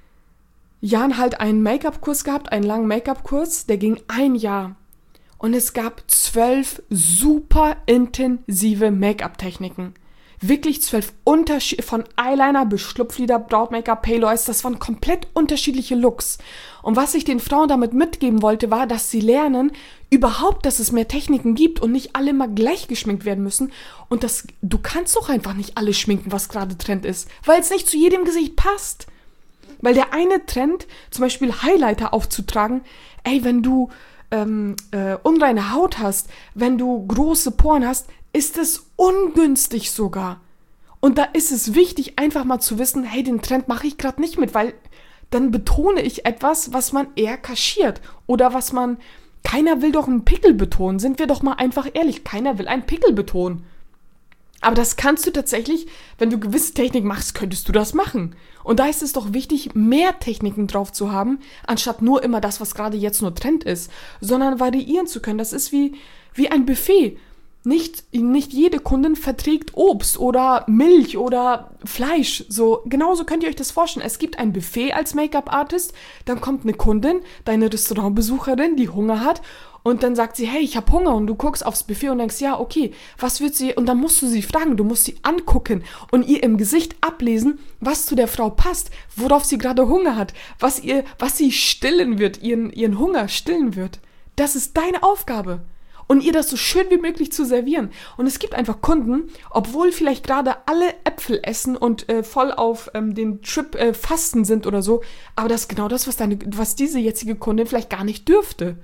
Jahren halt einen Make-up-Kurs gehabt, einen langen Make-up-Kurs, der ging ein Jahr. Und es gab zwölf super intensive Make-up-Techniken. Wirklich zwölf Unterschiede, von Eyeliner bis Schlupflider, Braut-Make-up, Pale Eyes, das waren komplett unterschiedliche Looks. Und was ich den Frauen damit mitgeben wollte, war, dass sie lernen, überhaupt, dass es mehr Techniken gibt und nicht alle immer gleich geschminkt werden müssen. Und das, du kannst doch einfach nicht alles schminken, was gerade Trend ist, weil es nicht zu jedem Gesicht passt. Weil der eine Trend, zum Beispiel Highlighter aufzutragen, ey, wenn du ähm, äh, unreine Haut hast, wenn du große Poren hast, ist es ungünstig sogar. Und da ist es wichtig, einfach mal zu wissen, hey, den Trend mache ich gerade nicht mit, weil dann betone ich etwas, was man eher kaschiert. Oder was man, keiner will doch einen Pickel betonen, sind wir doch mal einfach ehrlich, keiner will einen Pickel betonen. Aber das kannst du tatsächlich, wenn du gewisse Techniken machst, könntest du das machen. Und da ist es doch wichtig, mehr Techniken drauf zu haben, anstatt nur immer das, was gerade jetzt nur Trend ist, sondern variieren zu können. Das ist wie, wie ein Buffet. Nicht, nicht jede Kundin verträgt Obst oder Milch oder Fleisch. So, genauso könnt ihr euch das vorstellen. Es gibt ein Buffet als Make-up-Artist, dann kommt eine Kundin, deine Restaurantbesucherin, die Hunger hat und dann sagt sie, hey, ich habe Hunger und du guckst aufs Buffet und denkst, ja, okay, was wird sie, und dann musst du sie fragen, du musst sie angucken und ihr im Gesicht ablesen, was zu der Frau passt, worauf sie gerade Hunger hat, was ihr, was sie stillen wird, ihren, ihren Hunger stillen wird. Das ist deine Aufgabe. Und ihr das so schön wie möglich zu servieren. Und es gibt einfach Kunden, obwohl vielleicht gerade alle Äpfel essen und äh, voll auf ähm, den Trip äh, Fasten sind oder so, aber das ist genau das, was, deine, was diese jetzige Kundin vielleicht gar nicht dürfte.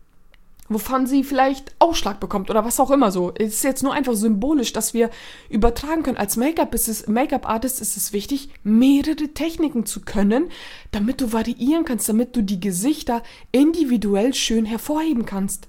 Wovon sie vielleicht Ausschlag bekommt oder was auch immer so. Es ist jetzt nur einfach symbolisch, dass wir übertragen können. Als Make-up ist es, Make-up-Artist ist es wichtig, mehrere Techniken zu können, damit du variieren kannst, damit du die Gesichter individuell schön hervorheben kannst.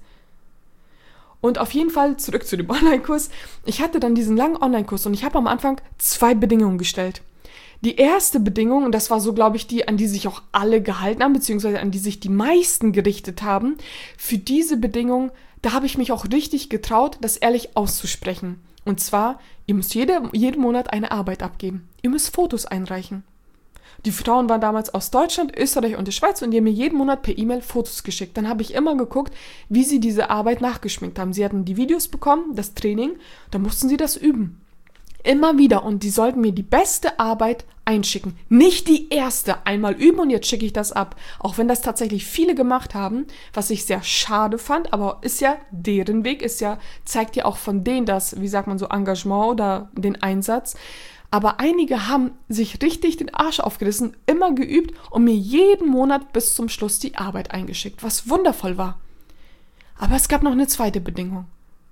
Und auf jeden Fall zurück zu dem Online-Kurs. Ich hatte dann diesen langen Online-Kurs und ich habe am Anfang zwei Bedingungen gestellt. Die erste Bedingung, und das war so, glaube ich, die, an die sich auch alle gehalten haben, beziehungsweise an die sich die meisten gerichtet haben, für diese Bedingung, da habe ich mich auch richtig getraut, das ehrlich auszusprechen. Und zwar, ihr müsst jede, jeden Monat eine Arbeit abgeben. Ihr müsst Fotos einreichen. Die Frauen waren damals aus Deutschland, Österreich und der Schweiz und die haben mir jeden Monat per E-Mail Fotos geschickt. Dann habe ich immer geguckt, wie sie diese Arbeit nachgeschminkt haben. Sie hatten die Videos bekommen, das Training, da mussten sie das üben. Immer wieder. Und die sollten mir die beste Arbeit einschicken. Nicht die erste. Einmal üben und jetzt schicke ich das ab. Auch wenn das tatsächlich viele gemacht haben, was ich sehr schade fand, aber ist ja deren Weg, ist ja, zeigt ja auch von denen das, wie sagt man so, Engagement oder den Einsatz. Aber einige haben sich richtig den Arsch aufgerissen, immer geübt und mir jeden Monat bis zum Schluss die Arbeit eingeschickt, was wundervoll war. Aber es gab noch eine zweite Bedingung.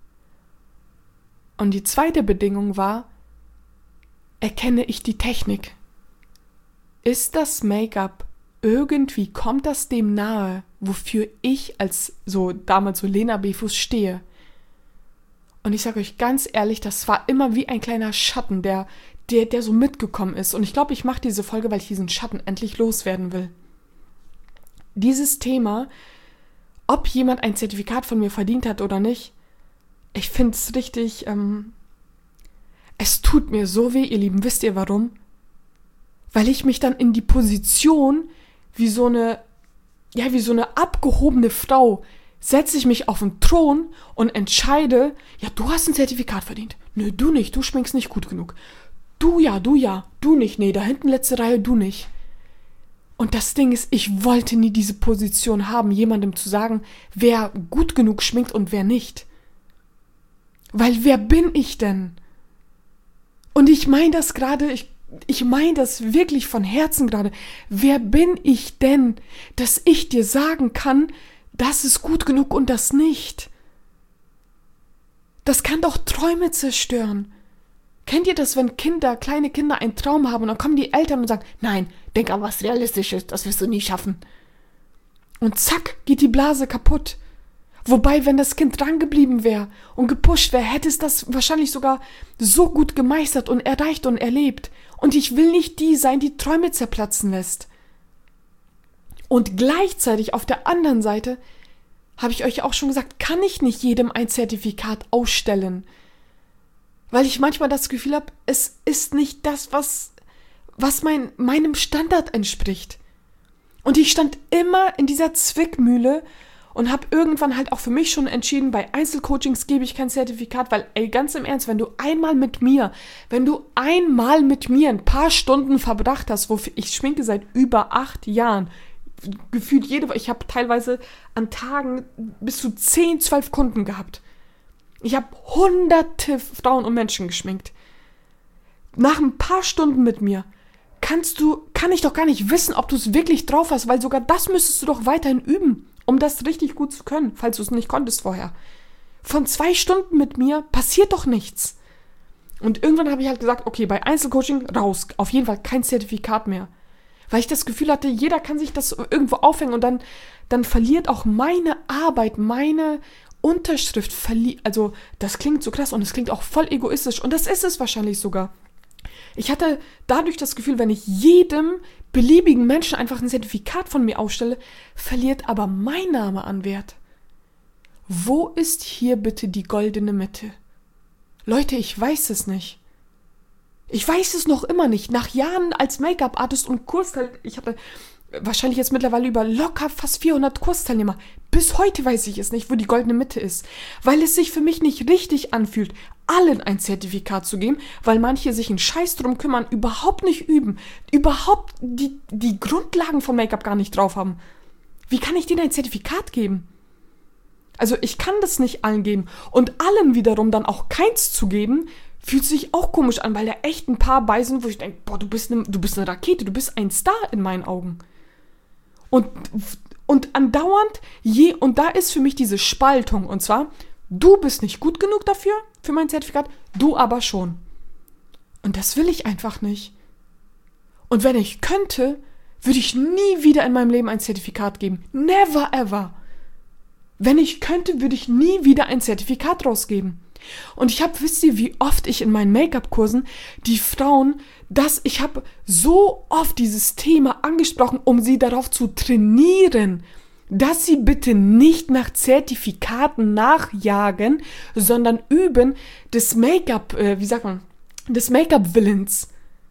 Und die zweite Bedingung war, erkenne ich die Technik? Ist das Make-up irgendwie, kommt das dem nahe, wofür ich als so damals so Lena Befus stehe? Und ich sage euch ganz ehrlich, das war immer wie ein kleiner Schatten, der, der, der so mitgekommen ist. Und ich glaube, ich mache diese Folge, weil ich diesen Schatten endlich loswerden will. Dieses Thema, ob jemand ein Zertifikat von mir verdient hat oder nicht, ich finde es richtig, ähm, es tut mir so weh, ihr Lieben. Wisst ihr warum? Weil ich mich dann in die Position wie so eine, ja, wie so eine abgehobene Frau setze ich mich auf den Thron und entscheide, ja, du hast ein Zertifikat verdient. Nö, du nicht, du schminkst nicht gut genug. Du ja, du ja, du nicht, nee, da hinten letzte Reihe, du nicht. Und das Ding ist, ich wollte nie diese Position haben, jemandem zu sagen, wer gut genug schminkt und wer nicht. Weil wer bin ich denn? Und ich meine das gerade, ich, ich meine das wirklich von Herzen gerade. Wer bin ich denn, dass ich dir sagen kann, das ist gut genug und das nicht? Das kann doch Träume zerstören. Kennt ihr das, wenn Kinder, kleine Kinder einen Traum haben und dann kommen die Eltern und sagen, nein, denk an was Realistisches, das wirst du nie schaffen. Und zack, geht die Blase kaputt. Wobei, wenn das Kind dran geblieben wäre und gepusht wäre, hätte es das wahrscheinlich sogar so gut gemeistert und erreicht und erlebt. Und ich will nicht die sein, die Träume zerplatzen lässt. Und gleichzeitig auf der anderen Seite, habe ich euch auch schon gesagt, kann ich nicht jedem ein Zertifikat ausstellen. Weil ich manchmal das Gefühl habe, es ist nicht das, was, was mein, meinem Standard entspricht. Und ich stand immer in dieser Zwickmühle und habe irgendwann halt auch für mich schon entschieden, bei Einzelcoachings gebe ich kein Zertifikat, weil, ey, ganz im Ernst, wenn du einmal mit mir, wenn du einmal mit mir ein paar Stunden verbracht hast, wofür ich schminke seit über acht Jahren, gefühlt jede Woche, ich habe teilweise an Tagen bis zu zehn, zwölf Kunden gehabt. Ich habe hunderte Frauen und Menschen geschminkt. Nach ein paar Stunden mit mir kannst du, kann ich doch gar nicht wissen, ob du es wirklich drauf hast, weil sogar das müsstest du doch weiterhin üben, um das richtig gut zu können, falls du es nicht konntest vorher. Von zwei Stunden mit mir passiert doch nichts. Und irgendwann habe ich halt gesagt, okay, bei Einzelcoaching raus, auf jeden Fall kein Zertifikat mehr. Weil ich das Gefühl hatte, jeder kann sich das irgendwo aufhängen und dann, dann verliert auch meine Arbeit, meine Unterschrift, verli- also das klingt so krass und es klingt auch voll egoistisch und das ist es wahrscheinlich sogar. Ich hatte dadurch das Gefühl, wenn ich jedem beliebigen Menschen einfach ein Zertifikat von mir ausstelle, verliert aber mein Name an Wert. Wo ist hier bitte die goldene Mitte? Leute, ich weiß es nicht. Ich weiß es noch immer nicht. Nach Jahren als Make-up-Artist und Kursteil, ich hatte wahrscheinlich jetzt mittlerweile über locker fast vierhundert Kursteilnehmer. Bis heute weiß ich es nicht, wo die goldene Mitte ist. Weil es sich für mich nicht richtig anfühlt, allen ein Zertifikat zu geben, weil manche sich einen Scheiß drum kümmern, überhaupt nicht üben, überhaupt die, die Grundlagen von Make-up gar nicht drauf haben. Wie kann ich denen ein Zertifikat geben? Also ich kann das nicht allen geben. Und allen wiederum dann auch keins zu geben, fühlt sich auch komisch an, weil da echt ein paar bei sind, wo ich denke, boah, du bist eine, du bist eine Rakete, du bist ein Star in meinen Augen. Und, und andauernd, je, und da ist für mich diese Spaltung, und zwar, du bist nicht gut genug dafür, für mein Zertifikat, du aber schon. Und das will ich einfach nicht. Und wenn ich könnte, würde ich nie wieder in meinem Leben ein Zertifikat geben. Never ever. Wenn ich könnte, würde ich nie wieder ein Zertifikat rausgeben. Und ich habe, wisst ihr, wie oft ich in meinen Make-up-Kursen die Frauen, dass ich habe so oft dieses Thema angesprochen, um sie darauf zu trainieren, dass sie bitte nicht nach Zertifikaten nachjagen, sondern üben des Make-up, äh, wie sagt man, des Make-up-Willens.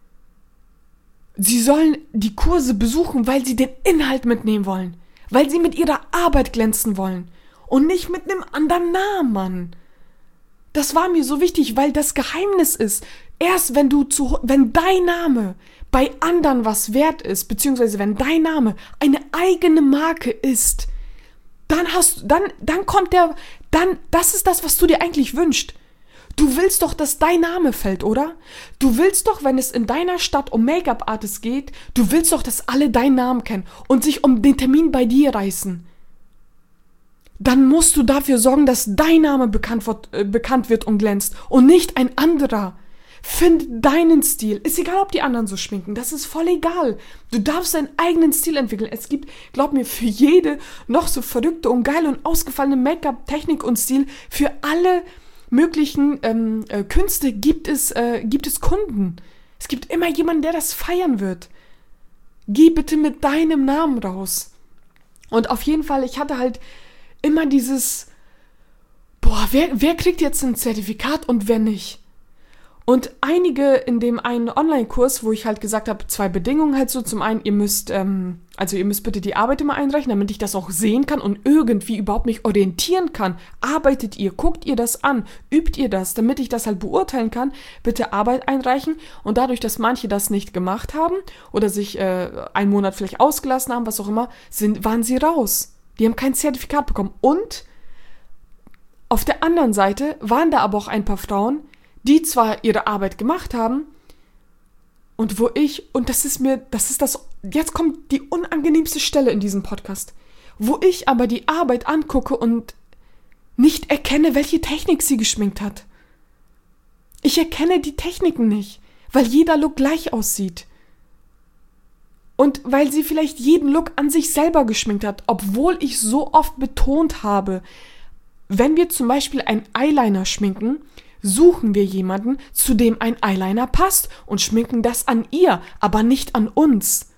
Sie sollen die Kurse besuchen, weil sie den Inhalt mitnehmen wollen, weil sie mit ihrer Arbeit glänzen wollen und nicht mit einem anderen Namen, Mann. Das war mir so wichtig, weil das Geheimnis ist, erst wenn du zu, wenn dein Name bei anderen was wert ist, beziehungsweise wenn dein Name eine eigene Marke ist, dann hast, dann, dann kommt der, dann, das ist das, was du dir eigentlich wünschst. Du willst doch, dass dein Name fällt, oder? Du willst doch, wenn es in deiner Stadt um Make-up-Artists geht, du willst doch, dass alle deinen Namen kennen und sich um den Termin bei dir reißen. Dann musst du dafür sorgen, dass dein Name bekannt wird, äh, bekannt wird und glänzt und nicht ein anderer. Find deinen Stil. Ist egal, ob die anderen so schminken. Das ist voll egal. Du darfst deinen eigenen Stil entwickeln. Es gibt, glaub mir, für jede noch so verrückte und geile und ausgefallene Make-up-Technik und Stil, für alle möglichen ähm, äh, Künste gibt es, äh, gibt es Kunden. Es gibt immer jemanden, der das feiern wird. Geh bitte mit deinem Namen raus. Und auf jeden Fall, ich hatte halt immer dieses, boah, wer, wer kriegt jetzt ein Zertifikat und wer nicht? Und einige in dem einen Online-Kurs, wo ich halt gesagt habe, zwei Bedingungen halt so. Zum einen, ihr müsst, ähm, also ihr müsst bitte die Arbeit immer einreichen, damit ich das auch sehen kann und irgendwie überhaupt mich orientieren kann. Arbeitet ihr, guckt ihr das an, übt ihr das, damit ich das halt beurteilen kann, bitte Arbeit einreichen. Und dadurch, dass manche das nicht gemacht haben oder sich äh, einen Monat vielleicht ausgelassen haben, was auch immer, sind, waren sie raus. Die haben kein Zertifikat bekommen. Und auf der anderen Seite waren da aber auch ein paar Frauen, die zwar ihre Arbeit gemacht haben und wo ich, und das ist mir, das ist das, jetzt kommt die unangenehmste Stelle in diesem Podcast, wo ich aber die Arbeit angucke und nicht erkenne, welche Technik sie geschminkt hat. Ich erkenne die Techniken nicht, weil jeder Look gleich aussieht. Und weil sie vielleicht jeden Look an sich selber geschminkt hat, obwohl ich so oft betont habe, wenn wir zum Beispiel einen Eyeliner schminken, suchen wir jemanden, zu dem ein Eyeliner passt und schminken das an ihr, aber nicht an uns.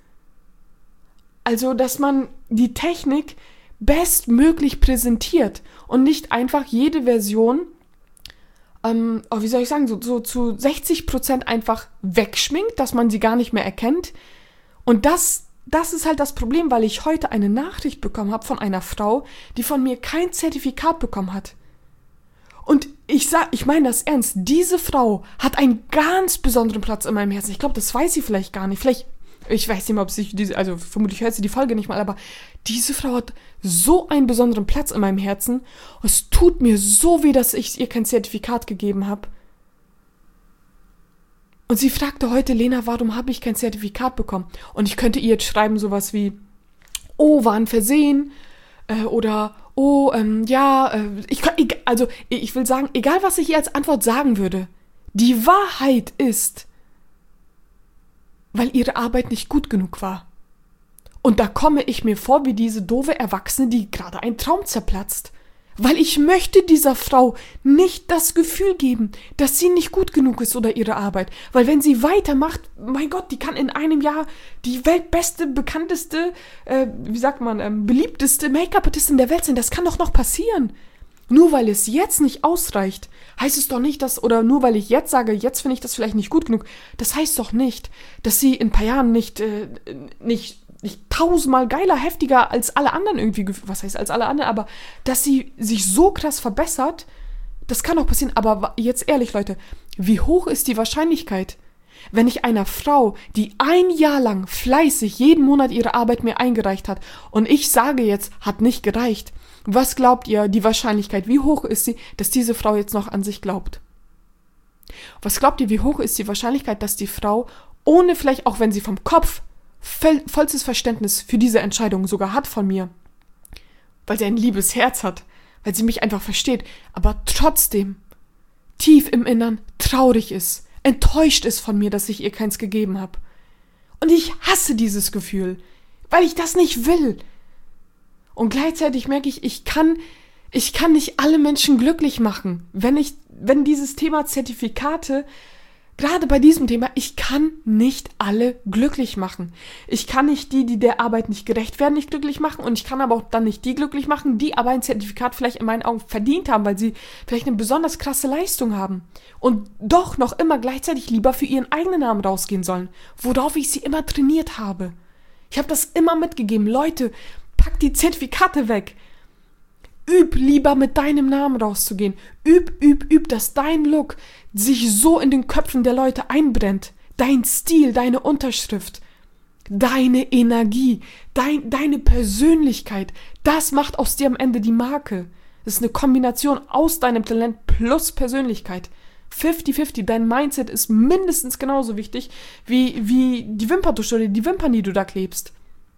Also, dass man die Technik bestmöglich präsentiert und nicht einfach jede Version, ähm, oh, wie soll ich sagen, so, so zu sechzig Prozent einfach wegschminkt, dass man sie gar nicht mehr erkennt. Und das, das ist halt das Problem, weil ich heute eine Nachricht bekommen habe von einer Frau, die von mir kein Zertifikat bekommen hat. Und ich sag, ich meine das ernst, diese Frau hat einen ganz besonderen Platz in meinem Herzen. Ich glaube, das weiß sie vielleicht gar nicht. Vielleicht, ich weiß nicht mal, ob sie diese, also vermutlich hört sie die Folge nicht mal, aber diese Frau hat so einen besonderen Platz in meinem Herzen. Es tut mir so weh, dass ich ihr kein Zertifikat gegeben habe. Und sie fragte heute, Lena, warum habe ich kein Zertifikat bekommen? Und ich könnte ihr jetzt schreiben sowas wie, oh, war ein Versehen, äh, oder oh, ähm, ja, äh, ich, also ich will sagen, egal was ich ihr als Antwort sagen würde, die Wahrheit ist, weil ihre Arbeit nicht gut genug war. Und da komme ich mir vor wie diese doofe Erwachsene, die gerade ein Traum zerplatzt. Weil ich möchte dieser Frau nicht das Gefühl geben, dass sie nicht gut genug ist oder ihre Arbeit. Weil wenn sie weitermacht, mein Gott, die kann in einem Jahr die weltbeste, bekannteste, äh, wie sagt man, ähm, beliebteste Make-up-Artistin der Welt sein. Das kann doch noch passieren. Nur weil es jetzt nicht ausreicht, heißt es doch nicht, dass, oder nur weil ich jetzt sage, jetzt finde ich das vielleicht nicht gut genug, das heißt doch nicht, dass sie in ein paar Jahren nicht, äh, nicht nicht tausendmal geiler, heftiger als alle anderen irgendwie, was heißt als alle anderen, aber dass sie sich so krass verbessert, das kann auch passieren. Aber jetzt ehrlich, Leute, wie hoch ist die Wahrscheinlichkeit, wenn ich einer Frau, die ein Jahr lang fleißig jeden Monat ihre Arbeit mir eingereicht hat und ich sage jetzt, hat nicht gereicht, was glaubt ihr, die Wahrscheinlichkeit, wie hoch ist sie, dass diese Frau jetzt noch an sich glaubt? Was glaubt ihr, wie hoch ist die Wahrscheinlichkeit, dass die Frau, ohne vielleicht, auch wenn sie vom Kopf vollstes Verständnis für diese Entscheidung sogar hat von mir, weil sie ein liebes Herz hat, weil sie mich einfach versteht, aber trotzdem tief im Innern traurig ist, enttäuscht ist von mir, dass ich ihr keins gegeben habe. Und ich hasse dieses Gefühl, weil ich das nicht will. Und gleichzeitig merke ich, ich kann, Ich kann nicht alle Menschen glücklich machen. Wenn ich, wenn dieses Thema Zertifikate, gerade bei diesem Thema, ich kann nicht alle glücklich machen. Ich kann nicht die, die der Arbeit nicht gerecht werden, nicht glücklich machen und ich kann aber auch dann nicht die glücklich machen, die aber ein Zertifikat vielleicht in meinen Augen verdient haben, weil sie vielleicht eine besonders krasse Leistung haben und doch noch immer gleichzeitig lieber für ihren eigenen Namen rausgehen sollen, worauf ich sie immer trainiert habe. Ich habe das immer mitgegeben. Leute, pack die Zertifikate weg. Üb lieber mit deinem Namen rauszugehen. Üb, üb, üb, dass dein Look sich so in den Köpfen der Leute einbrennt. Dein Stil, deine Unterschrift, deine Energie, dein, deine Persönlichkeit. Das macht aus dir am Ende die Marke. Das ist eine Kombination aus deinem Talent plus Persönlichkeit. fünfzig fünfzig, dein Mindset ist mindestens genauso wichtig wie, wie die Wimperntusche oder die Wimpern, die du da klebst.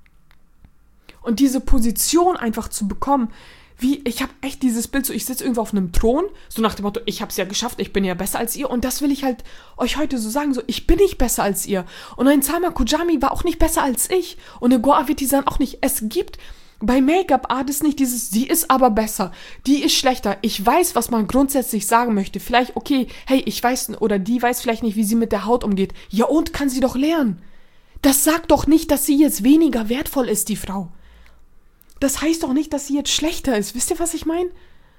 Und diese Position einfach zu bekommen, wie, ich habe echt dieses Bild, so ich sitze irgendwo auf einem Thron, so nach dem Motto, ich habe es ja geschafft, ich bin ja besser als ihr und das will ich halt euch heute so sagen, so ich bin nicht besser als ihr und ein Sama Kujami war auch nicht besser als ich und eine Goa Vitisan auch nicht. Es gibt bei Make-up-Artists nicht dieses, sie ist aber besser, die ist schlechter. Ich weiß, was man grundsätzlich sagen möchte. Vielleicht, okay, hey, ich weiß, oder die weiß vielleicht nicht, wie sie mit der Haut umgeht. Ja und, kann sie doch lernen. Das sagt doch nicht, dass sie jetzt weniger wertvoll ist, die Frau. Das heißt doch nicht, dass sie jetzt schlechter ist. Wisst ihr, was ich meine?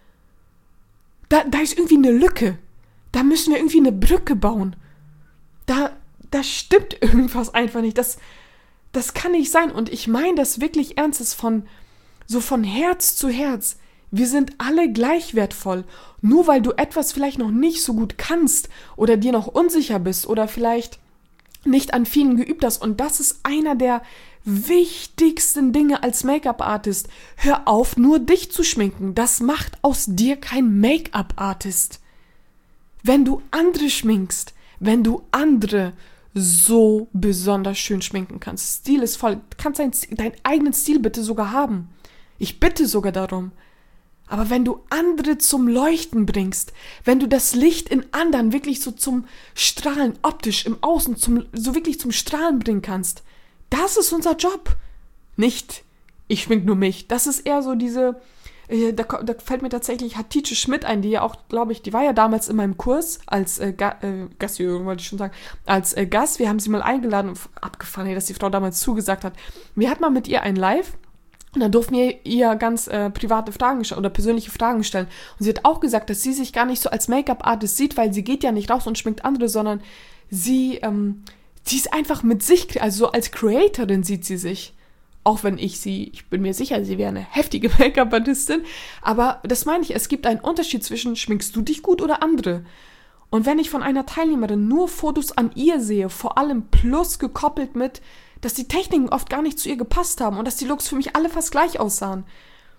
Da, da ist irgendwie eine Lücke. Da müssen wir irgendwie eine Brücke bauen. Da, da stimmt irgendwas einfach nicht. Das, das kann nicht sein. Und ich meine das wirklich ernst, ist von, so von Herz zu Herz. Wir sind alle gleich wertvoll. Nur weil du etwas vielleicht noch nicht so gut kannst oder dir noch unsicher bist oder vielleicht nicht an vielen geübt hast. Und das ist einer der wichtigsten Dinge als Make-up-Artist. Hör auf, nur dich zu schminken. Das macht aus dir kein Make-up-Artist. Wenn du andere schminkst, wenn du andere so besonders schön schminken kannst, Stil ist voll, du kannst dein, deinen eigenen Stil bitte sogar haben. Ich bitte sogar darum. Aber wenn du andere zum Leuchten bringst, wenn du das Licht in anderen wirklich so zum Strahlen, optisch im Außen, zum, so wirklich zum Strahlen bringen kannst, das ist unser Job. Nicht, ich schmink nur mich. Das ist eher so diese, äh, da, da fällt mir tatsächlich Hatice Schmidt ein, die ja auch, glaube ich, die war ja damals in meinem Kurs als äh, Ga, äh, Gast, wollte ich schon sagen, als äh, Gast. Wir haben sie mal eingeladen und abgefahren, dass die Frau damals zugesagt hat. Wir hatten mal mit ihr ein Live und dann durften wir ihr ganz äh, private Fragen oder persönliche Fragen stellen. Und sie hat auch gesagt, dass sie sich gar nicht so als Make-up-Artist sieht, weil sie geht ja nicht raus und schminkt andere, sondern sie, ähm, sie ist einfach mit sich, also so als Creatorin sieht sie sich. Auch wenn ich sie, ich bin mir sicher, sie wäre eine heftige Make-up-Artistin. Aber das meine ich, es gibt einen Unterschied zwischen, schminkst du dich gut oder andere? Und wenn ich von einer Teilnehmerin nur Fotos an ihr sehe, vor allem plus gekoppelt mit, dass die Techniken oft gar nicht zu ihr gepasst haben und dass die Looks für mich alle fast gleich aussahen.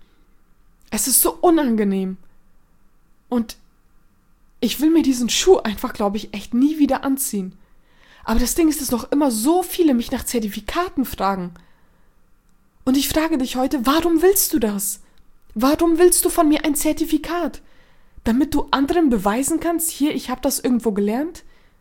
Es ist so unangenehm. Und ich will mir diesen Schuh einfach, glaube ich, echt nie wieder anziehen. Aber das Ding ist, dass noch immer so viele mich nach Zertifikaten fragen. Und ich frage dich heute, warum willst du das? Warum willst du von mir ein Zertifikat? Damit du anderen beweisen kannst, hier, ich habe das irgendwo gelernt?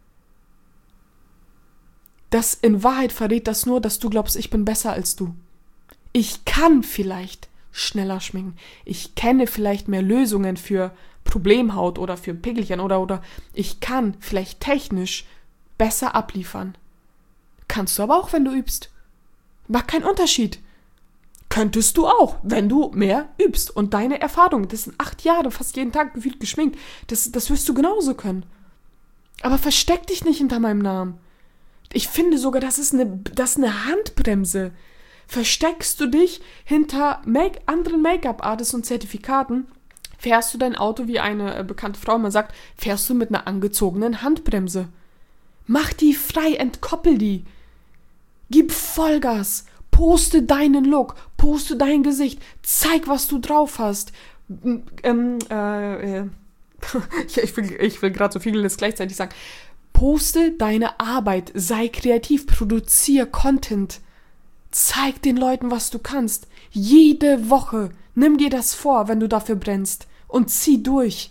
Das in Wahrheit verrät das nur, dass du glaubst, ich bin besser als du. Ich kann vielleicht schneller schminken. Ich kenne vielleicht mehr Lösungen für Problemhaut oder für Pickelchen oder, oder ich kann vielleicht technisch besser abliefern. Kannst du aber auch, wenn du übst. Macht keinen Unterschied. Könntest du auch, wenn du mehr übst. Und deine Erfahrung, das sind acht Jahre, fast jeden Tag gefühlt geschminkt, das, das wirst du genauso können. Aber versteck dich nicht hinter meinem Namen. Ich finde sogar, das ist eine, das ist eine Handbremse. Versteckst du dich hinter Make, anderen Make-up-Artists und Zertifikaten, fährst du dein Auto wie eine äh, bekannte Frau, man sagt, fährst du mit einer angezogenen Handbremse. Mach die frei, entkoppel die. Gib Vollgas. Poste deinen Look. Poste dein Gesicht. Zeig, was du drauf hast. Ähm, äh, äh. ich will, ich will gerade so vieles gleichzeitig sagen. Poste deine Arbeit. Sei kreativ. Produziere Content. Zeig den Leuten, was du kannst. Jede Woche. Nimm dir das vor, wenn du dafür brennst. Und zieh durch.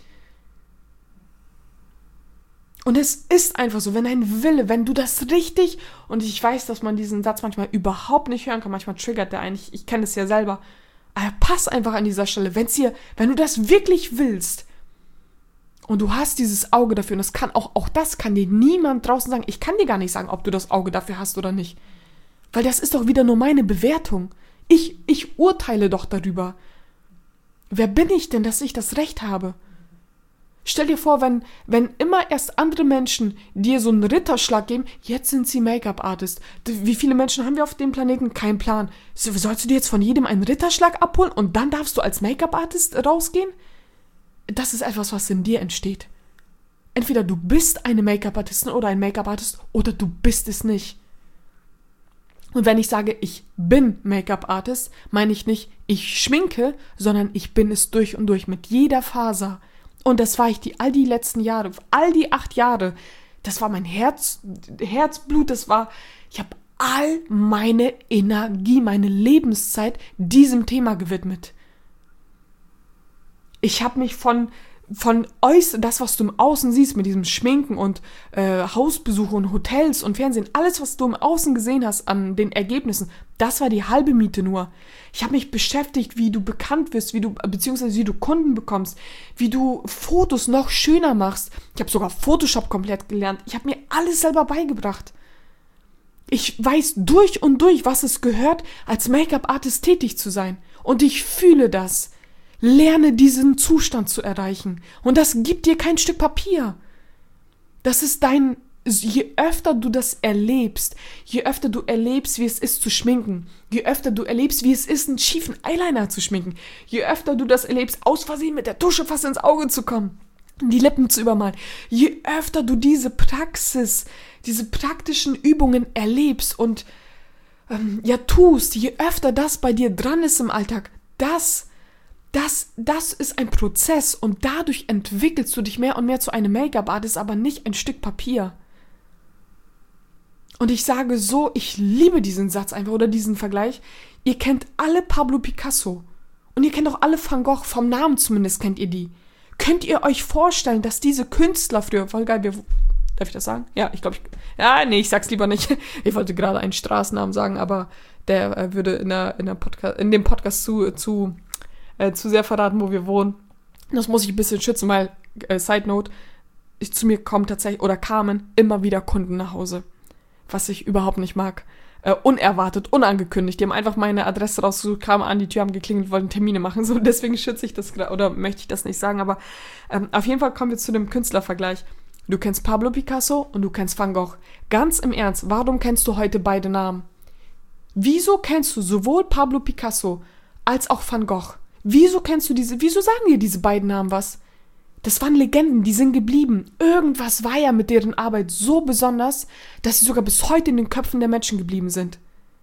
Und es ist einfach so, wenn ein Wille, wenn du das richtig, und ich weiß, dass man diesen Satz manchmal überhaupt nicht hören kann, manchmal triggert der einen, ich, ich kenne es ja selber, Aber pass einfach an dieser Stelle, wenn's dir, wenn du das wirklich willst und du hast dieses Auge dafür, und das kann auch, auch das kann dir niemand draußen sagen, ich kann dir gar nicht sagen, ob du das Auge dafür hast oder nicht. Weil das ist doch wieder nur meine Bewertung. Ich, ich urteile doch darüber. Wer bin ich denn, dass ich das Recht habe? Stell dir vor, wenn, wenn immer erst andere Menschen dir so einen Ritterschlag geben, jetzt sind sie Make-up-Artist. Wie viele Menschen haben wir auf dem Planeten? Kein Plan. So, sollst du dir jetzt von jedem einen Ritterschlag abholen und dann darfst du als Make-up-Artist rausgehen? Das ist etwas, was in dir entsteht. Entweder du bist eine Make-up-Artistin oder ein Make-up-Artist oder du bist es nicht. Und wenn ich sage, ich bin Make-up-Artist, meine ich nicht, ich schminke, sondern ich bin es durch und durch mit jeder Faser. Und das war ich die, all die letzten Jahre, all die acht Jahre. Das war mein Herz, Herzblut, das war, ich habe all meine Energie, meine Lebenszeit diesem Thema gewidmet. Ich habe mich von, von äußer, das, was du im Außen siehst, mit diesem Schminken und äh, Hausbesuche und Hotels und Fernsehen, alles, was du im Außen gesehen hast an den Ergebnissen, das war die halbe Miete nur. Ich habe mich beschäftigt, wie du bekannt wirst, wie du, beziehungsweise wie du Kunden bekommst, wie du Fotos noch schöner machst. Ich habe sogar Photoshop komplett gelernt. Ich habe mir alles selber beigebracht. Ich weiß durch und durch, was es gehört, als Make-up-Artist tätig zu sein. Und ich fühle das. Lerne diesen Zustand zu erreichen. Und das gibt dir kein Stück Papier. Das ist dein, je öfter du das erlebst, je öfter du erlebst, wie es ist zu schminken, je öfter du erlebst, wie es ist, einen schiefen Eyeliner zu schminken, je öfter du das erlebst, aus Versehen mit der Tusche fast ins Auge zu kommen, die Lippen zu übermalen, je öfter du diese Praxis, diese praktischen Übungen erlebst und ähm, ja tust, je öfter das bei dir dran ist im Alltag, das Das, das ist ein Prozess und dadurch entwickelst du dich mehr und mehr zu einem Make-up-Artist, aber nicht ein Stück Papier. Und ich sage so, ich liebe diesen Satz einfach oder diesen Vergleich. Ihr kennt alle Pablo Picasso und ihr kennt auch alle Van Gogh, vom Namen zumindest kennt ihr die. Könnt ihr euch vorstellen, dass diese Künstler früher, voll geil, wir, darf ich das sagen? Ja, ich glaube, ich, ja, nee, ich sag's lieber nicht. Ich wollte gerade einen Straßennamen sagen, aber der äh, würde in, der, in, der Podcast, in dem Podcast zu, zu Äh, zu sehr verraten, wo wir wohnen. Das muss ich ein bisschen schützen, weil, äh, Side Note, ich, zu mir kommen tatsächlich, oder kamen immer wieder Kunden nach Hause. Was ich überhaupt nicht mag. Äh, unerwartet, unangekündigt. Die haben einfach meine Adresse rausgesucht, kamen an die Tür, haben geklingelt, wollten Termine machen. So, deswegen schütze ich das gerade, oder möchte ich das nicht sagen, aber ähm, auf jeden Fall kommen wir zu dem Künstlervergleich. Du kennst Pablo Picasso und du kennst Van Gogh. Ganz im Ernst, warum kennst du heute beide Namen? Wieso kennst du sowohl Pablo Picasso als auch Van Gogh? Wieso kennst du diese, wieso sagen dir diese beiden Namen was? Das waren Legenden, die sind geblieben. Irgendwas war ja mit deren Arbeit so besonders, dass sie sogar bis heute in den Köpfen der Menschen geblieben sind.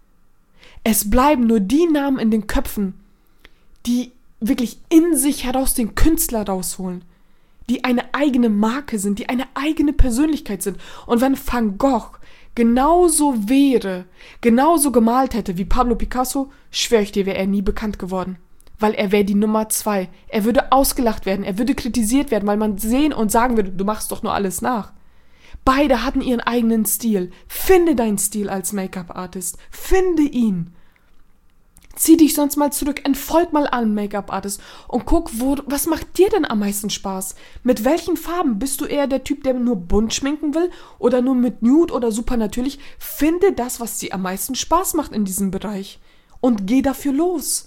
Es bleiben nur die Namen in den Köpfen, die wirklich in sich heraus den Künstler rausholen, die eine eigene Marke sind, die eine eigene Persönlichkeit sind. Und wenn Van Gogh genauso wäre, genauso gemalt hätte wie Pablo Picasso, schwöre ich dir, wäre er nie bekannt geworden. Weil er wäre die Nummer zwei. Er würde ausgelacht werden, er würde kritisiert werden, weil man sehen und sagen würde, du machst doch nur alles nach. Beide hatten ihren eigenen Stil. Finde deinen Stil als Make-up-Artist. Finde ihn. Zieh dich sonst mal zurück, entfolg mal an Make-up-Artist und guck, wo, was macht dir denn am meisten Spaß? Mit welchen Farben? Bist du eher der Typ, der nur bunt schminken will oder nur mit Nude oder super natürlich? Finde das, was dir am meisten Spaß macht in diesem Bereich und geh dafür los.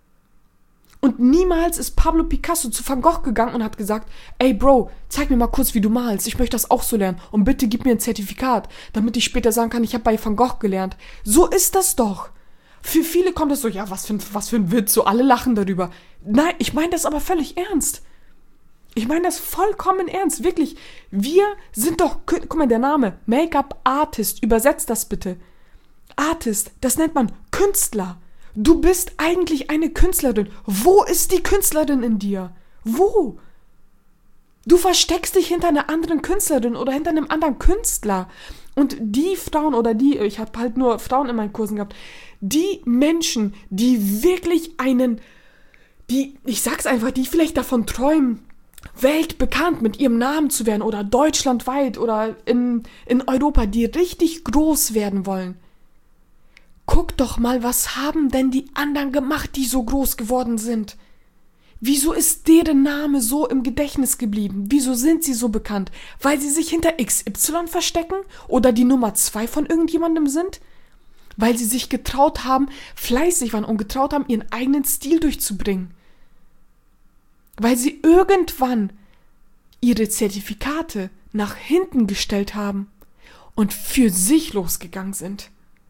Und niemals ist Pablo Picasso zu Van Gogh gegangen und hat gesagt, ey Bro, zeig mir mal kurz, wie du malst, ich möchte das auch so lernen und bitte gib mir ein Zertifikat, damit ich später sagen kann, ich habe bei Van Gogh gelernt. So ist das doch. Für viele kommt das so, ja, was für, ein, was für ein Witz, so alle lachen darüber. Nein, ich meine das aber völlig ernst. Ich meine das vollkommen ernst, wirklich. Wir sind doch, guck mal, der Name, Make-up-Artist, übersetzt das bitte. Artist, das nennt man Künstler. Du bist eigentlich eine Künstlerin. Wo ist die Künstlerin in dir? Wo? Du versteckst dich hinter einer anderen Künstlerin oder hinter einem anderen Künstler. Und die Frauen oder die, ich habe halt nur Frauen in meinen Kursen gehabt, die Menschen, die wirklich einen, die, ich sag's einfach, die vielleicht davon träumen, weltbekannt mit ihrem Namen zu werden oder deutschlandweit oder in, in Europa, die richtig groß werden wollen. Guck doch mal, was haben denn die anderen gemacht, die so groß geworden sind? Wieso ist deren Name so im Gedächtnis geblieben? Wieso sind sie so bekannt? Weil sie sich hinter X Y verstecken oder die Nummer zwei von irgendjemandem sind? Weil sie sich getraut haben, fleißig waren und getraut haben, ihren eigenen Stil durchzubringen. Weil sie irgendwann ihre Zertifikate nach hinten gestellt haben und für sich losgegangen sind.